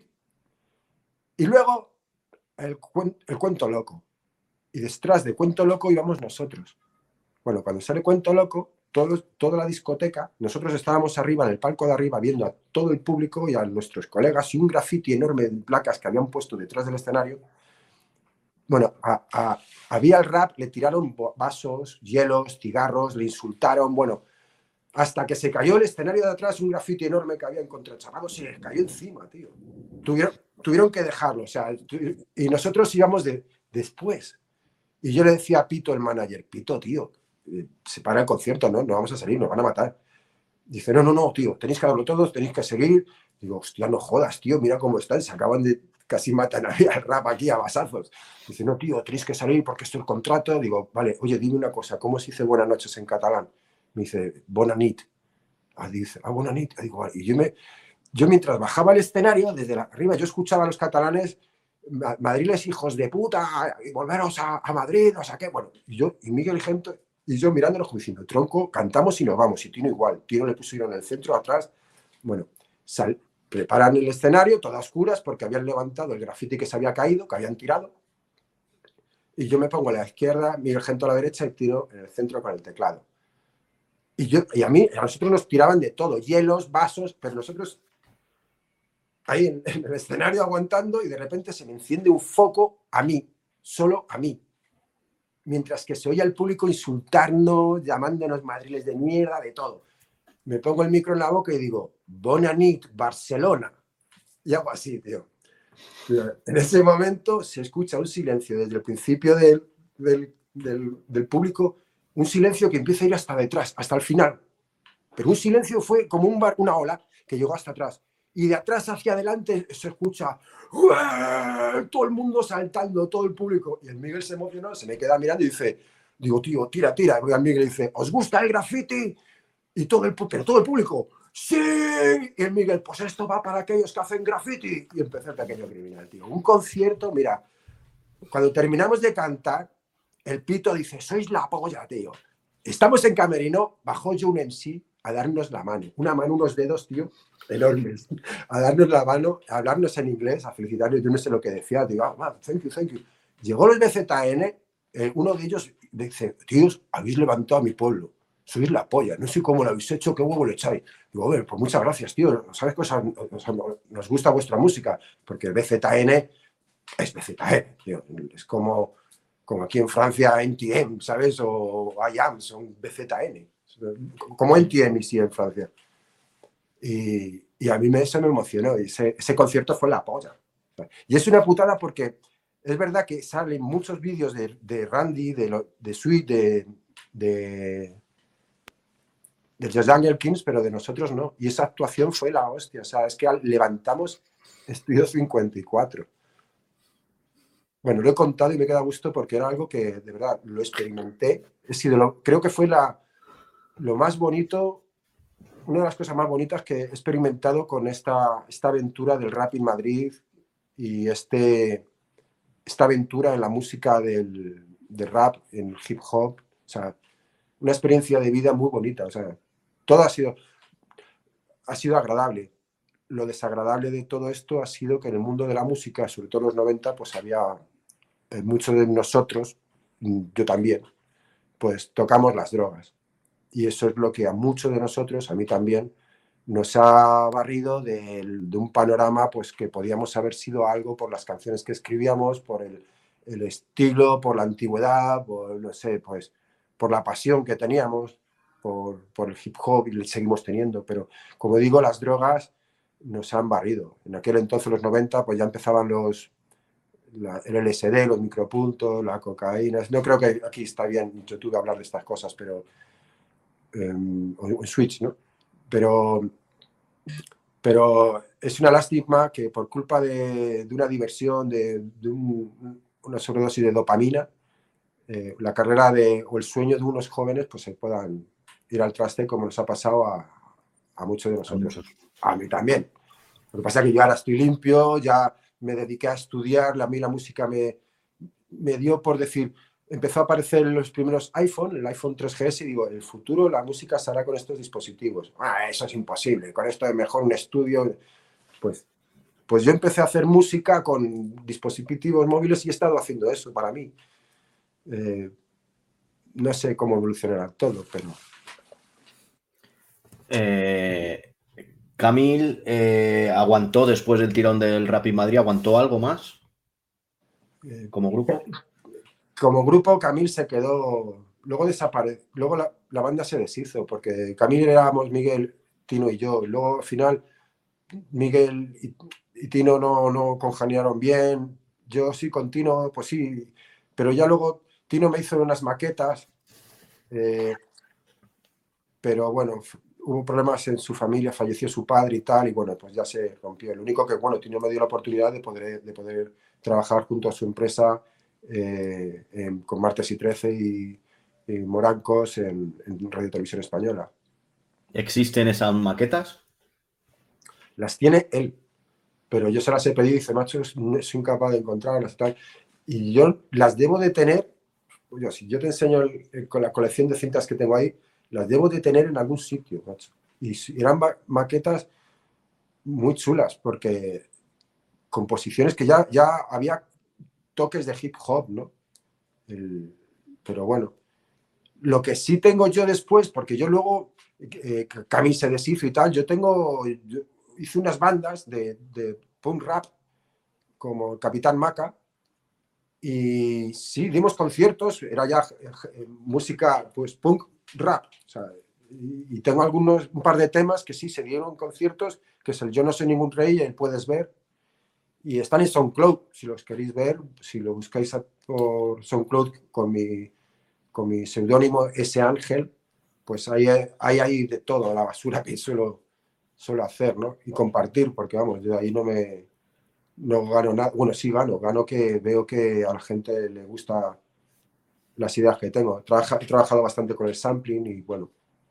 y luego el Cuento Loco. Y detrás de Cuento Loco íbamos nosotros. Bueno, cuando sale Cuento Loco, toda la discoteca, nosotros estábamos arriba, en el palco de arriba, viendo a todo el público y a nuestros colegas y un graffiti enorme de placas que habían puesto detrás del escenario. Bueno, había el rap, le tiraron vasos, hielos, cigarros, le insultaron, bueno, hasta que se cayó el escenario de atrás, un graffiti enorme que había encontrado chavado, se les cayó encima, tío. Tuvieron que dejarlo, o sea, y nosotros íbamos después. Y yo le decía a Pito, el manager, Pito, tío, se para el concierto, ¿no? No vamos a salir, nos van a matar. Dice, no, tío, tenéis que darlo todos, tenéis que seguir. Digo, hostia, no jodas, tío, mira cómo están, se acaban de casi matan al rap aquí a basazos. Dice, no, tío, tenéis que salir porque esto es el contrato. Digo, vale, oye, dime una cosa, ¿cómo se dice buenas noches en catalán? Me dice, bona nit. Dice, bona nit. Digo, vale. Y yo mientras bajaba el escenario, desde arriba, yo escuchaba a los catalanes, madriles hijos de puta, y volveros a Madrid, no sé qué. Bueno, y Miguel Gento, y yo mirándolos diciendo, tronco, cantamos y nos vamos. Y Tino igual. Tino le pusieron en el centro, atrás. Bueno, preparan el escenario, todas oscuras, porque habían levantado el grafiti que se había caído, que habían tirado. Y yo me pongo a la izquierda, Miguel Gento a la derecha y Tino en el centro con el teclado. Y a nosotros nos tiraban de todo, hielos, vasos, pero nosotros ahí en el escenario aguantando y de repente se me enciende un foco a mí, solo a mí. Mientras que se oye al público insultarnos, llamándonos madriles de mierda, de todo. Me pongo el micro en la boca y digo, bona nit, Barcelona. Y hago así, tío. En ese momento se escucha un silencio desde el principio del público, un silencio que empieza a ir hasta detrás, hasta el final. Pero un silencio fue como una ola que llegó hasta atrás. Y de atrás hacia adelante se escucha todo el mundo saltando, todo el público. Y el Miguel se emocionó, se me queda mirando y dice, digo, tío, tira. Y el Miguel dice, ¿os gusta el graffiti? Y todo el público, ¡sí! Y el Miguel, pues esto va para aquellos que hacen graffiti. Y empezó el Pequeño Criminal, tío. Un concierto, mira, cuando terminamos de cantar, el Pito dice, sois la polla, tío. Estamos en camerino, bajó yo un MC a darnos la mano. Una mano, unos dedos, tío, enormes. A darnos la mano, a hablarnos en inglés, a felicitarnos. Yo no sé lo que decía. Digo, thank you. Llegó los BZN, uno de ellos dice, tíos, habéis levantado a mi pueblo. Sois la polla. No sé cómo lo habéis hecho, qué huevo le echáis. Digo, pues muchas gracias, tío. ¿Sabes cosas? Nos gusta vuestra música. Porque el BZN es BZN, tío. Es como aquí en Francia NTM, ¿sabes? O IAM, son BZN. Como NTM y sí en Francia. Y a mí eso me emocionó. Y ese concierto fue la polla. Y es una putada porque es verdad que salen muchos vídeos de Randy, de Sweet, de Just Jungle Kings, pero de nosotros no. Y esa actuación fue la hostia. O sea, es que levantamos Estudio 54. Bueno, lo he contado y me queda a gusto porque era algo que de verdad lo experimenté. Creo que fue lo más bonito, una de las cosas más bonitas que he experimentado con esta aventura del rap en Madrid y esta aventura en la música del rap, en hip hop. O sea, una experiencia de vida muy bonita. O sea, todo ha sido agradable. Lo desagradable de todo esto ha sido que en el mundo de la música, sobre todo en los 90, pues había muchos de nosotros, yo también, pues tocamos las drogas. Y eso es lo que a muchos de nosotros, a mí también, nos ha barrido de un panorama pues que podíamos haber sido algo por las canciones que escribíamos, por el estilo, por la antigüedad, por, no sé, pues por la pasión que teníamos, por el hip hop, y le seguimos teniendo. Pero, como digo, las drogas nos han barrido. En aquel entonces, los 90, pues ya empezaban el LSD, los micropuntos, la cocaína. No creo que aquí está bien en YouTube hablar de estas cosas, pero o en Switch, ¿no? Pero es una lástima que por culpa de una diversión, de una sobredosis de dopamina, la carrera o el sueño de unos jóvenes pues se puedan ir al traste, como nos ha pasado a muchos de nosotros. A mí también. Lo que pasa es que yo ahora estoy limpio, ya me dediqué a estudiar, a mí la música me dio por decir, empezó a aparecer los primeros iPhone, el iPhone 3GS, y digo, el futuro la música se hará con estos dispositivos. Eso es imposible, con esto es mejor un estudio. Pues yo empecé a hacer música con dispositivos móviles y he estado haciendo eso para mí. No sé cómo evolucionará todo, pero... Camil aguantó después del tirón del Rap in Madrid, ¿aguantó algo más como grupo? Como grupo, Camil se quedó, luego desapareció, luego la banda se deshizo, porque Camil éramos Miguel, Tino y yo, y luego al final Miguel y Tino no congeniaron bien, yo sí con Tino, pues sí, pero ya luego Tino me hizo unas maquetas, pero bueno, hubo problemas en su familia, falleció su padre y tal, y bueno, pues ya se rompió. Lo único que, bueno, Tino me dio la oportunidad de poder trabajar junto a su empresa con Martes y 13 y Morancos en Radio Televisión Española. ¿Existen esas maquetas? Las tiene él, pero yo se las he pedido y dice, macho, soy incapaz de encontrarlas y tal. Y yo las debo de tener, oye, si yo te enseño con la colección de cintas que tengo ahí, las debo de tener en algún sitio, macho. Y eran maquetas muy chulas, porque composiciones que ya había toques de hip hop, ¿no? Pero bueno, lo que sí tengo yo después, porque yo luego, Camil se deshizo y tal, yo hice unas bandas de punk rap, como Capitán Maca, y sí, dimos conciertos, era ya música, pues punk rap, o sea, y tengo un par de temas que sí se dieron conciertos, que es el Yo no soy ningún rey, ahí puedes ver, y están en SoundCloud, si los queréis ver, si lo buscáis por SoundCloud con mi seudónimo S. Ángel, pues hay de todo, la basura que suelo hacer, ¿no? Y compartir, porque vamos, yo ahí no gano nada. Bueno, sí gano que veo que a la gente le gusta las ideas que tengo. He trabajado bastante con el sampling y bueno,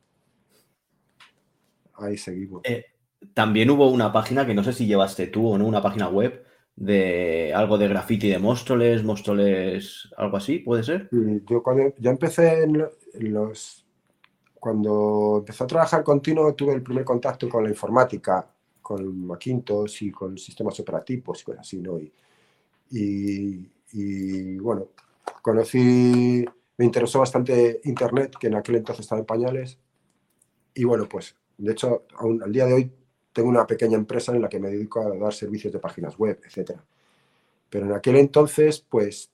ahí seguimos. También hubo una página que no sé si llevaste tú o no, una página web de algo de graffiti de Móstoles, algo así, ¿puede ser? Y yo cuando ya empecé cuando empecé a trabajar continuo, tuve el primer contacto con la informática, con Macintosh y con sistemas operativos y cosas así, ¿no? Y bueno, me interesó bastante Internet, que en aquel entonces estaba en pañales. Y bueno, pues de hecho, aún al día de hoy tengo una pequeña empresa en la que me dedico a dar servicios de páginas web, etc. Pero en aquel entonces, pues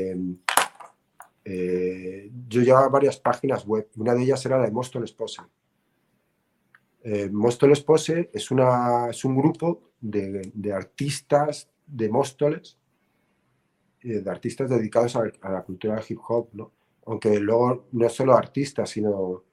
yo llevaba varias páginas web. Una de ellas era la de Móstoles Pose. Móstoles Pose es un grupo de artistas de Móstoles, de artistas dedicados a la cultura del hip hop, ¿no? Aunque luego no solo artistas, sino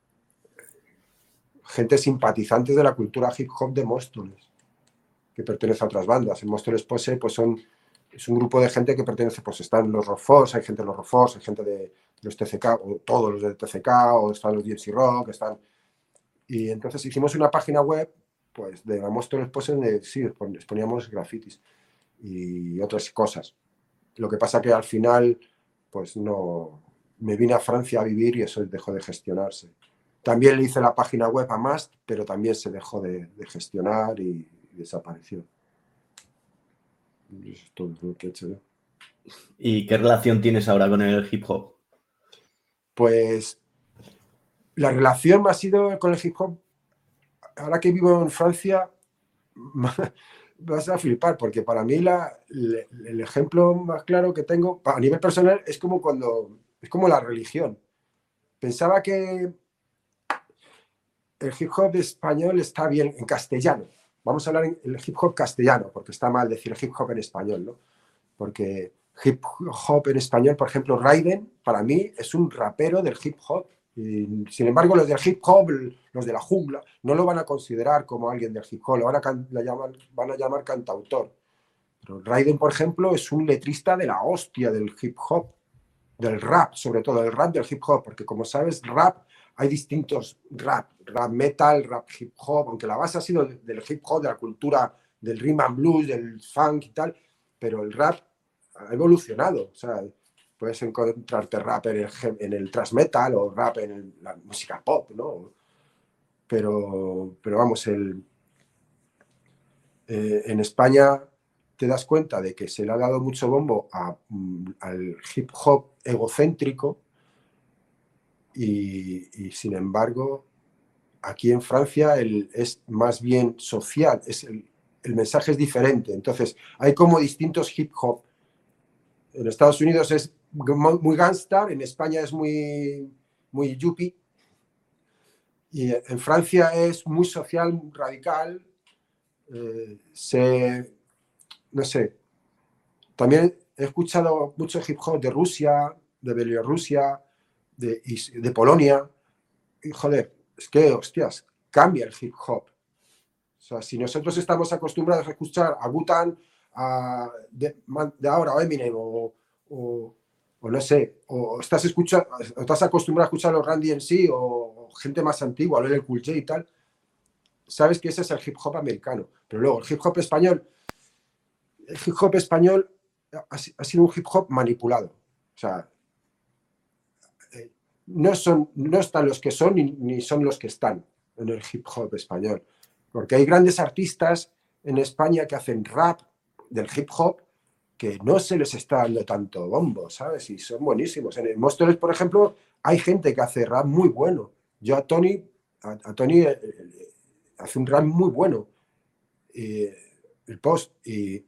gente simpatizantes de la cultura hip hop de Móstoles, que pertenece a otras bandas. En Móstoles Pose, pues es un grupo de gente que pertenece, pues están los Roforce, hay gente de los Roforce, hay gente de los TCK, o todos los del TCK, o están los DMC Rock, están... Y entonces hicimos una página web, pues, de la Móstoles Pose, donde sí, poníamos grafitis y otras cosas. Lo que pasa que al final, pues no... Me vine a Francia a vivir y eso dejó de gestionarse. También le hice la página web a Mast, pero también se dejó de gestionar y desapareció. Eso es todo lo que he hecho yo. ¿Y qué relación tienes ahora con el hip hop? Pues la relación ha sido con el hip hop. Ahora que vivo en Francia, vas a flipar, porque para mí el ejemplo más claro que tengo a nivel personal es como la religión. Pensaba que el hip hop español está bien en castellano. Vamos a hablar en el hip hop castellano, porque está mal decir hip hop en español, ¿no? Porque hip hop en español, por ejemplo, Raiden, para mí es un rapero del hip hop. Y, sin embargo, los del hip hop, los de la jungla, no lo van a considerar como alguien del hip hop, lo van a llamar cantautor. Pero Raiden, por ejemplo, es un letrista de la hostia del hip hop, del rap, sobre todo, del rap del hip hop, porque como sabes, rap, hay distintos rap metal, rap hip hop, aunque la base ha sido del hip hop, de la cultura del rhythm and blues, del funk y tal, pero el rap ha evolucionado. O sea, puedes encontrarte rap en el thrash metal o rap en la música pop, ¿no? Pero vamos, en España te das cuenta de que se le ha dado mucho bombo al hip hop egocéntrico y sin embargo aquí en Francia es más bien social, el mensaje es diferente. Entonces hay como distintos hip hop. En Estados Unidos es muy gangster, en España es muy yuppie y en Francia es muy social, muy radical. No sé, también he escuchado mucho hip hop de Rusia, de Bielorrusia, de Polonia, y joder, es que, hostias, cambia el hip hop. O sea, si nosotros estamos acostumbrados a escuchar a Wu-Tang de ahora, o Eminem, o no sé, o estás acostumbrado a escuchar a los Randy MC o gente más antigua, a LL Cool J y tal, sabes que ese es el hip hop americano. Pero luego el hip hop español ha sido un hip hop manipulado. O sea, no están los que son ni son los que están en el hip hop español. Porque hay grandes artistas en España que hacen rap del hip hop que no se les está dando tanto bombo, ¿sabes? Y son buenísimos. En el Móstoles, por ejemplo, hay gente que hace rap muy bueno. Yo a Tony hace un rap muy bueno. El Post y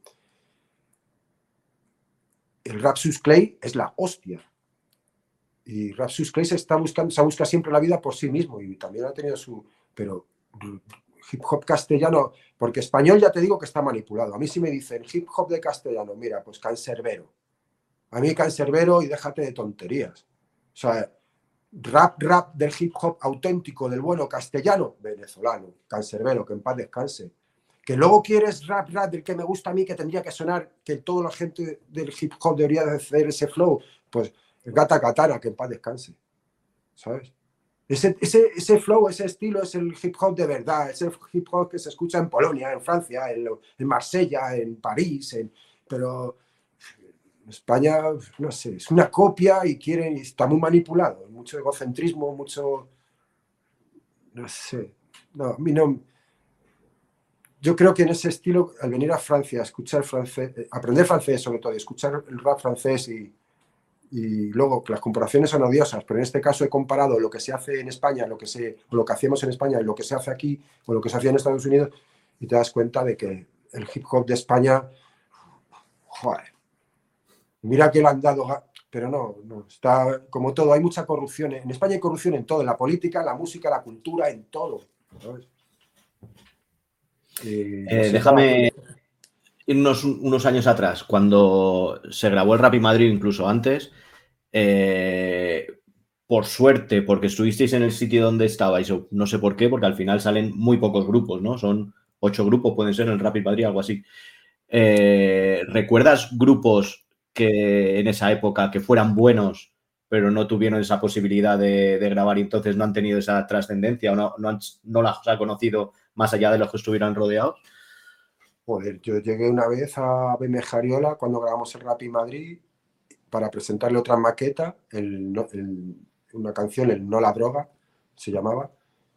el Rapsus Clay es la hostia. Y Rapsus Clay se busca siempre la vida por sí mismo y también ha tenido pero hip hop castellano, porque español ya te digo que está manipulado. A mí si me dicen hip hop de castellano, mira, pues Canserbero. A mí Canserbero y déjate de tonterías. O sea, rap del hip hop auténtico, del bueno castellano, venezolano, Canserbero, que en paz descanse. Que luego quieres rap del que me gusta a mí, que tendría que sonar, que toda la gente del hip hop debería de hacer ese flow, pues Gata Katana, que en paz descanse, ¿sabes? Ese flow, ese estilo es el hip hop de verdad, es el hip hop que se escucha en Polonia, en Francia, en Marsella, en París, pero en España, no sé, es una copia y está muy manipulado, mucho egocentrismo, mucho, no sé, no, a mí no. Yo creo que en ese estilo, al venir a Francia, a escuchar francés, aprender francés sobre todo, y escuchar el rap francés y luego las comparaciones son odiosas, pero en este caso he comparado lo que se hace en España, lo que hacíamos en España y lo que se hace aquí, o lo que se hacía en Estados Unidos, y te das cuenta de que el hip hop de España, joder, mira que le han dado, pero no, está como todo, hay mucha corrupción. En España hay corrupción en todo, en la política, en la música, en la cultura, en todo, ¿sabes? Déjame ir unos años atrás, cuando se grabó el Rap y Madrid, incluso antes, por suerte, porque estuvisteis en el sitio donde estabais, o no sé por qué, porque al final salen muy pocos grupos, ¿no? Son 8 grupos, pueden ser en el Rap y Madrid, algo así. ¿Recuerdas grupos que en esa época que fueran buenos, pero no tuvieron esa posibilidad de grabar y entonces no han tenido esa trascendencia o no las ha conocido más allá de los que estuvieran rodeados? Joder, yo llegué una vez a BM Jariola cuando grabamos el Rap y Madrid para presentarle otra maqueta, una canción, el No la droga, se llamaba,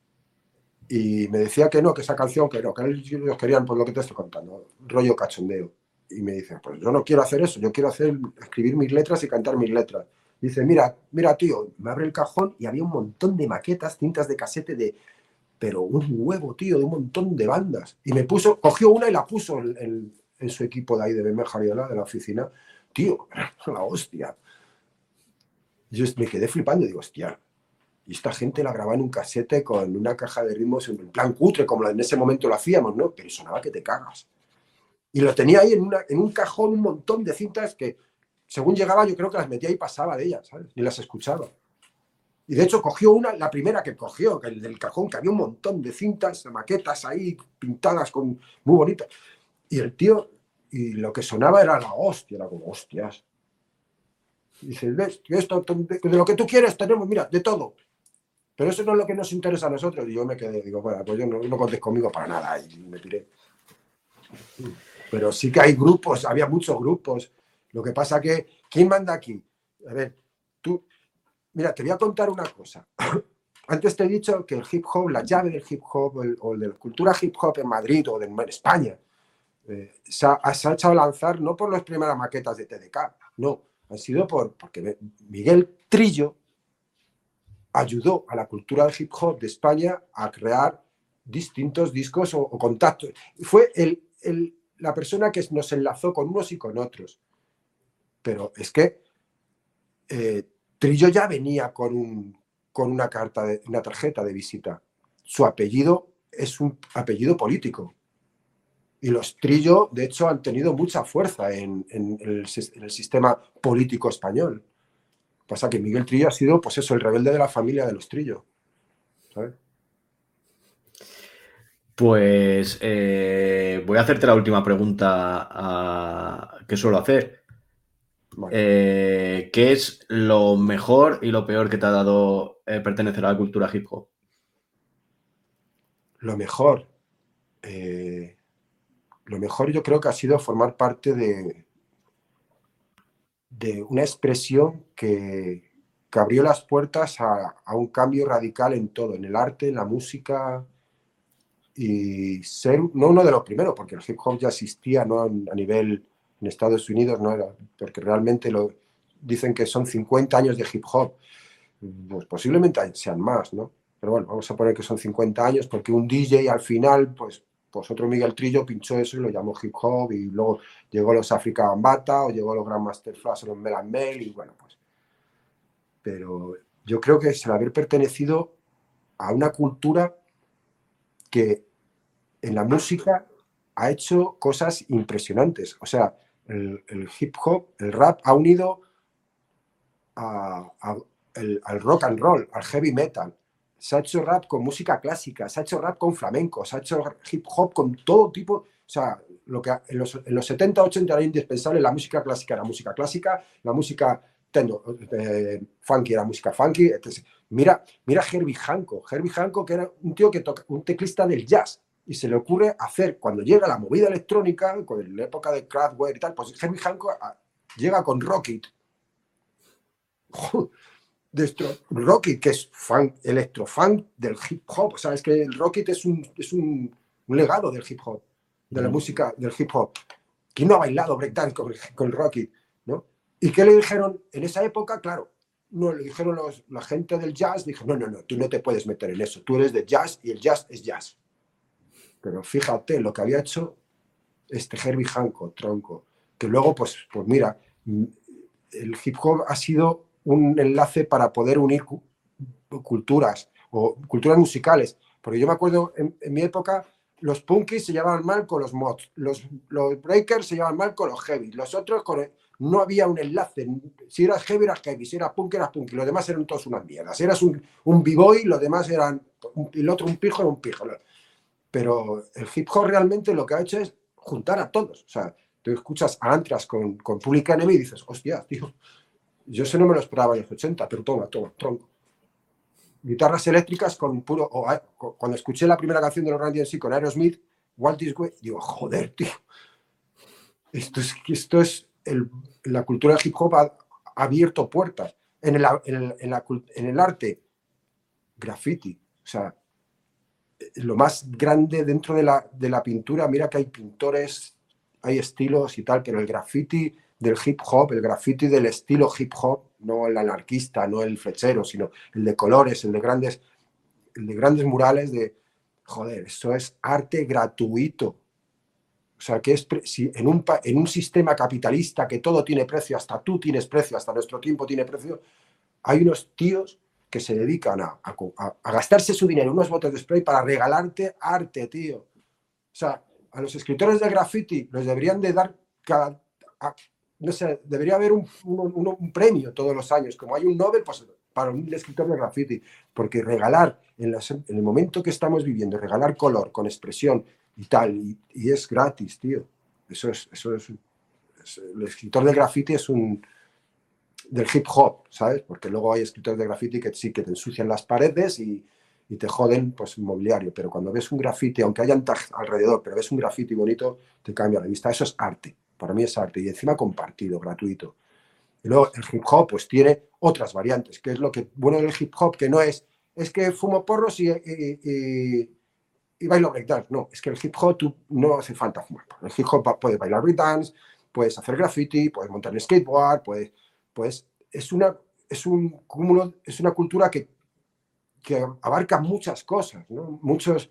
y me decía que no, que esa canción, que no, que ellos querían, por lo que te estoy contando, rollo cachondeo. Y me dice, pues yo no quiero hacer eso, yo quiero escribir mis letras y cantar mis letras. Dice, mira, tío, me abre el cajón y había un montón de maquetas, cintas de casete pero un huevo, tío, de un montón de bandas. Y cogió una y la puso en su equipo de ahí, de BM Jariola, de la oficina. Tío, la hostia. Yo me quedé flipando y digo, hostia, y esta gente la grababa en un casete con una caja de ritmos en plan cutre, como en ese momento lo hacíamos, ¿no? Pero sonaba que te cagas. Y lo tenía ahí en un cajón, un montón de cintas que, según llegaba, yo creo que las metía y pasaba de ellas, ¿sabes? Ni las escuchaba. Y de hecho cogió la primera que cogió, que el del cajón, que había un montón de cintas, de maquetas ahí, pintadas muy bonitas. Y el tío, y lo que sonaba era la hostia, era como, hostias. Y dices, ¿ves? Esto, de lo que tú quieres tenemos, mira, de todo. Pero eso no es lo que nos interesa a nosotros. Y yo me quedé, digo, bueno, pues yo no contéis conmigo para nada. Y me tiré. Pero sí que hay grupos, había muchos grupos. Lo que pasa que, ¿quién manda aquí? A ver, mira, te voy a contar una cosa. Antes te he dicho que el hip hop, la llave del hip hop o de la cultura hip hop en Madrid o en España, se ha echado a lanzar no por las primeras maquetas de TDK, no, han sido porque Miguel Trillo ayudó a la cultura del hip hop de España a crear distintos discos o contactos. Fue la persona que nos enlazó con unos y con otros. Pero es que Trillo ya venía con una tarjeta de visita. Su apellido es un apellido político. Y los Trillo, de hecho, han tenido mucha fuerza en el sistema político español. Pasa que Miguel Trillo ha sido, pues eso, el rebelde de la familia de los Trillo, ¿sabes? Pues voy a hacerte la última pregunta que suelo hacer. Vale. ¿Qué es lo mejor y lo peor que te ha dado pertenecer a la cultura hip hop? Lo mejor yo creo que ha sido formar parte de una expresión que abrió las puertas a un cambio radical en todo, en el arte, en la música, y ser no uno de los primeros, porque el hip hop ya existía, ¿no? A nivel en Estados Unidos, no era, porque realmente dicen que son 50 años de hip hop, pues posiblemente sean más, ¿no? Pero bueno, vamos a poner que son 50 años, porque un DJ al final, pues otro Miguel Trillo pinchó eso y lo llamó hip hop, y luego llegó los Africa Bambaataa o llegó los Grandmaster Flash o los Mel and Mel, y bueno, pues. Pero yo creo que es el haber pertenecido a una cultura que en la música ha hecho cosas impresionantes. O sea, el hip hop, el rap ha unido al rock and roll, al heavy metal. Se ha hecho rap con música clásica, se ha hecho rap con flamenco, se ha hecho hip hop con todo tipo. O sea, lo que en los 70, 80 era indispensable, la música clásica era música clásica, la música funky era música funky. Entonces, mira Herbie Hancock. Herbie Hancock, que era un tío que toca, un teclista del jazz, y se le ocurre hacer, cuando llega la movida electrónica, con la época de Kraftwerk y tal, pues Herbie Hancock llega con Rockit. Rockit, que es electrofunk del hip hop. O sea, es que el Rockit es un legado del hip hop, de la música del hip hop. ¿Quién no ha bailado breakdance con Rockit, no? ¿Y qué le dijeron en esa época? Claro, no, le dijeron la gente del jazz, dijo, no, tú no te puedes meter en eso, tú eres de jazz y el jazz es jazz. Pero fíjate lo que había hecho Herbie Hancock, tronco, que luego, pues mira, el hip hop ha sido un enlace para poder unir culturas o culturas musicales. Porque yo me acuerdo, en mi época, los punkis se llevaban mal con los mods, los breakers se llevaban mal con los heavy, los otros no había un enlace. Si eras heavy, si eras punk, eras punk, y los demás eran todos unas mierdas. Si eras un b-boy, los demás eran, y el otro un pijo, era un pijo. Pero el hip hop realmente lo que ha hecho es juntar a todos. O sea, tú escuchas a Anthrax con Public Enemy y dices, hostia, tío, yo eso no me lo esperaba en los 80, pero toma, tronco. Guitarras eléctricas con puro... cuando escuché la primera canción de los Run DMC con Aerosmith, Walt This Way, digo, joder, tío. Esto es la cultura del hip hop ha abierto puertas. En el arte, graffiti. O sea, lo más grande dentro de la pintura, mira que hay pintores, hay estilos y tal, pero el graffiti del hip hop, el graffiti del estilo hip hop, no el anarquista, no el flechero, sino el de colores, el de grandes murales joder, eso es arte gratuito. O sea, que si en un sistema capitalista que todo tiene precio, hasta tú tienes precio, hasta nuestro tiempo tiene precio, hay unos tíos que se dedican a gastarse su dinero, unos botes de spray para regalarte arte, tío. O sea, a los escritores de graffiti les deberían de dar no sé, debería haber un premio todos los años, como hay un Nobel, pues para un escritor de graffiti, porque regalar, en el momento que estamos viviendo, regalar color con expresión y tal, y es gratis, tío. Eso es el escritor de graffiti es del hip hop, ¿sabes? Porque luego hay escritores de graffiti que sí, que te ensucian las paredes y te joden, pues, mobiliario, pero cuando ves un graffiti, aunque hayan tags alrededor, pero ves un graffiti bonito, te cambia la vista. Eso es arte. Para mí es arte, y encima compartido, gratuito. Y luego el hip hop pues tiene otras variantes, que es lo que bueno del hip hop, que no es que fumo porros y bailo breakdance. No, es que el hip hop tú no hace falta fumar. El hip hop puedes bailar breakdance, puedes hacer graffiti, puedes montar en skateboard, es un cúmulo, es una cultura que abarca muchas cosas, ¿no? Muchas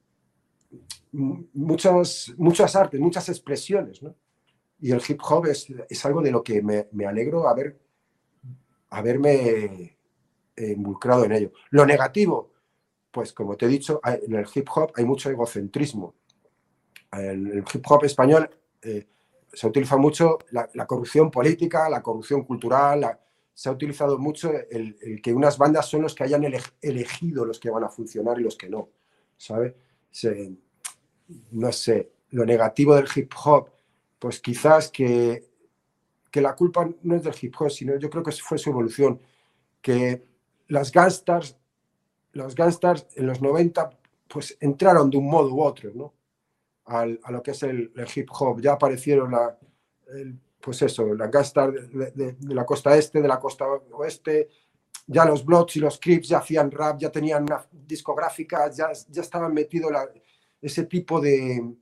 artes, muchas expresiones, ¿no? Y el hip hop es algo de lo que me alegro haberme involucrado en ello. Lo negativo, pues como te he dicho, en el hip hop hay mucho egocentrismo. En el hip hop español se utiliza mucho la corrupción política, la corrupción cultural, se ha utilizado mucho el que unas bandas son los que hayan elegido los que van a funcionar y los que no, ¿sabes? No sé, lo negativo del hip hop, pues quizás que la culpa no es del hip hop, sino yo creo que fue su evolución, que los gangsters en los 90 pues entraron de un modo u otro, ¿no? A lo que es el hip hop. Ya aparecieron pues eso, la gangsters de la costa este, de la costa oeste, ya los Bloods y los Crips ya hacían rap, ya tenían una discográfica, ya estaban metidos ese tipo de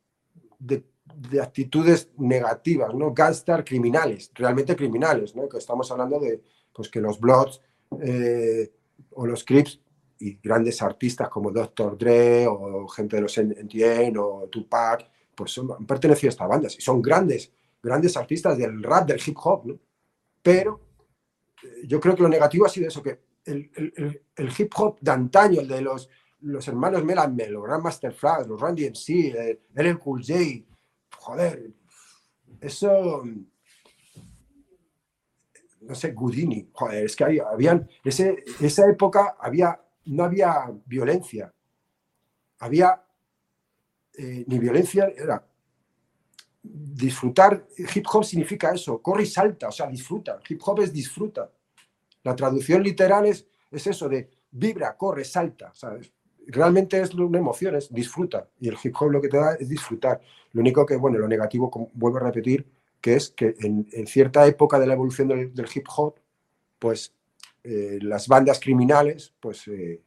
actitudes negativas, ¿no? Gangster criminales, realmente criminales, ¿no? Que estamos hablando de pues que los Bloods o los Crips y grandes artistas como Dr. Dre o gente de los NTN o Tupac, pues han pertenecido a estas bandas y son grandes artistas del rap, del hip hop, ¿no? Pero yo creo que lo negativo ha sido eso, que el hip hop de antaño, el de los hermanos Mel, los Grandmaster Flash, los Run DMC, LL Cool J, joder, eso no sé, Houdini. Joder, es que esa época no había violencia. Había ni violencia, era disfrutar. Hip hop significa eso, corre y salta, o sea, disfruta. Hip hop es disfruta. La traducción literal es eso de vibra, corre, salta, ¿sabes? Realmente es una emoción, es disfruta. Y el hip hop lo que te da es disfrutar. Lo único que, bueno, lo negativo, como vuelvo a repetir, que es que en cierta época de la evolución del hip hop, pues las bandas criminales, pues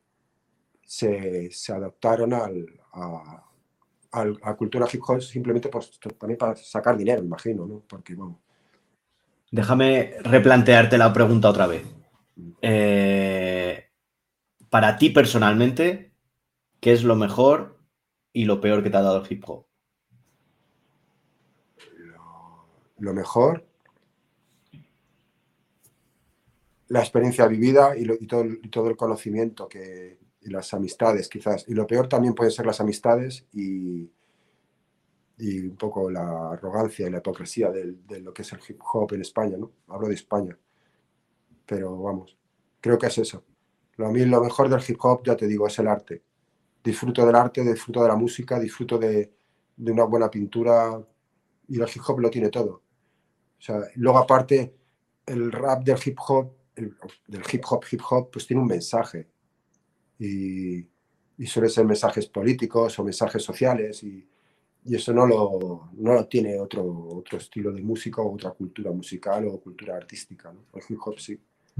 se adaptaron a cultura hip hop simplemente pues, también para sacar dinero, imagino, ¿no? Porque, vamos. Déjame replantearte la pregunta otra vez. Para ti personalmente, ¿qué es lo mejor y lo peor que te ha dado el hip hop? Lo mejor, la experiencia vivida y todo el conocimiento y las amistades, quizás. Y lo peor también pueden ser las amistades y un poco la arrogancia y la hipocresía de lo que es el hip hop en España, ¿no? Hablo de España. Pero vamos, creo que es eso. A mí lo mejor del hip hop, ya te digo, es el arte. Disfruto del arte, disfruto de la música, disfruto de una buena pintura, y el hip hop lo tiene todo. O sea, luego aparte, el rap del hip hop, del hip hop, pues tiene un mensaje. Y suele ser mensajes políticos o mensajes sociales, y eso no lo tiene otro estilo de música o otra cultura musical o cultura artística, ¿no? El hip hop sí.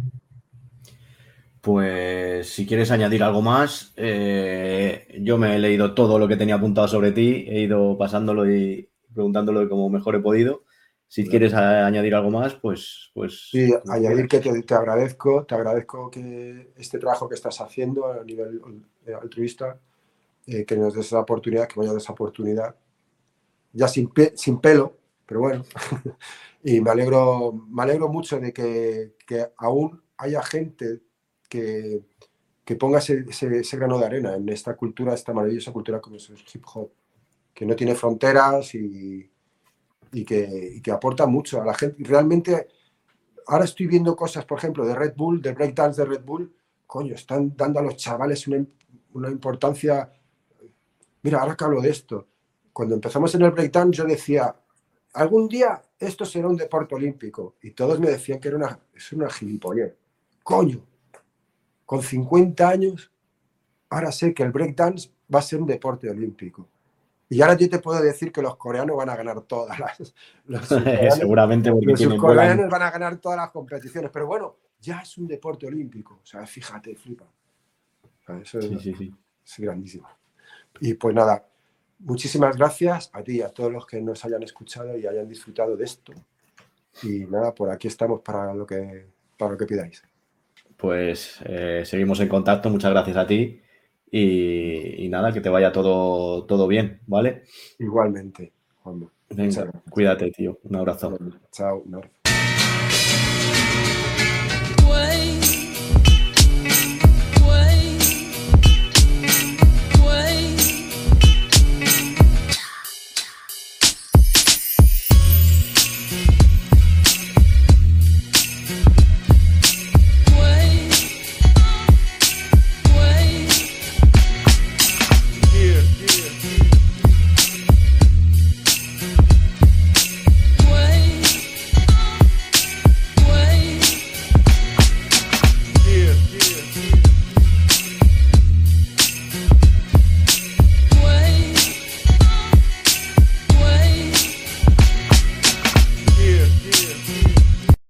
Pues si quieres añadir algo más, yo me he leído todo lo que tenía apuntado sobre ti, he ido pasándolo y preguntándolo como mejor he podido. Si quieres añadir algo más, pues sí, añadir que te agradezco que este trabajo que estás haciendo a nivel altruista, que nos des esa oportunidad, que me haya dado esa oportunidad, ya sin pelo, pero bueno. Y me alegro mucho de que aún haya gente que ponga ese grano de arena en esta cultura, esta maravillosa cultura como es el hip hop, que no tiene fronteras y que aporta mucho a la gente. Realmente, ahora estoy viendo cosas, por ejemplo, de Red Bull, del breakdance de Red Bull, coño, están dando a los chavales una importancia. Mira, ahora que hablo de esto, cuando empezamos en el breakdance yo decía, algún día esto será un deporte olímpico, y todos me decían que es una gilipollez. Coño, con 50 años, ahora sé que el breakdance va a ser un deporte olímpico. Y ahora yo te puedo decir que los coreanos van a ganar todas seguramente los surcoreanos van a ganar todas las competiciones, pero bueno, ya es un deporte olímpico. O sea, fíjate, flipa. O sea, eso sí. Es grandísimo. Y pues nada, muchísimas gracias a ti y a todos los que nos hayan escuchado y hayan disfrutado de esto. Y nada, por aquí estamos para lo que pidáis. Pues seguimos en contacto, muchas gracias a ti y nada, que te vaya todo bien, ¿vale? Igualmente, Juanma. Venga, cuídate, tío. Un abrazo. Chao, un abrazo.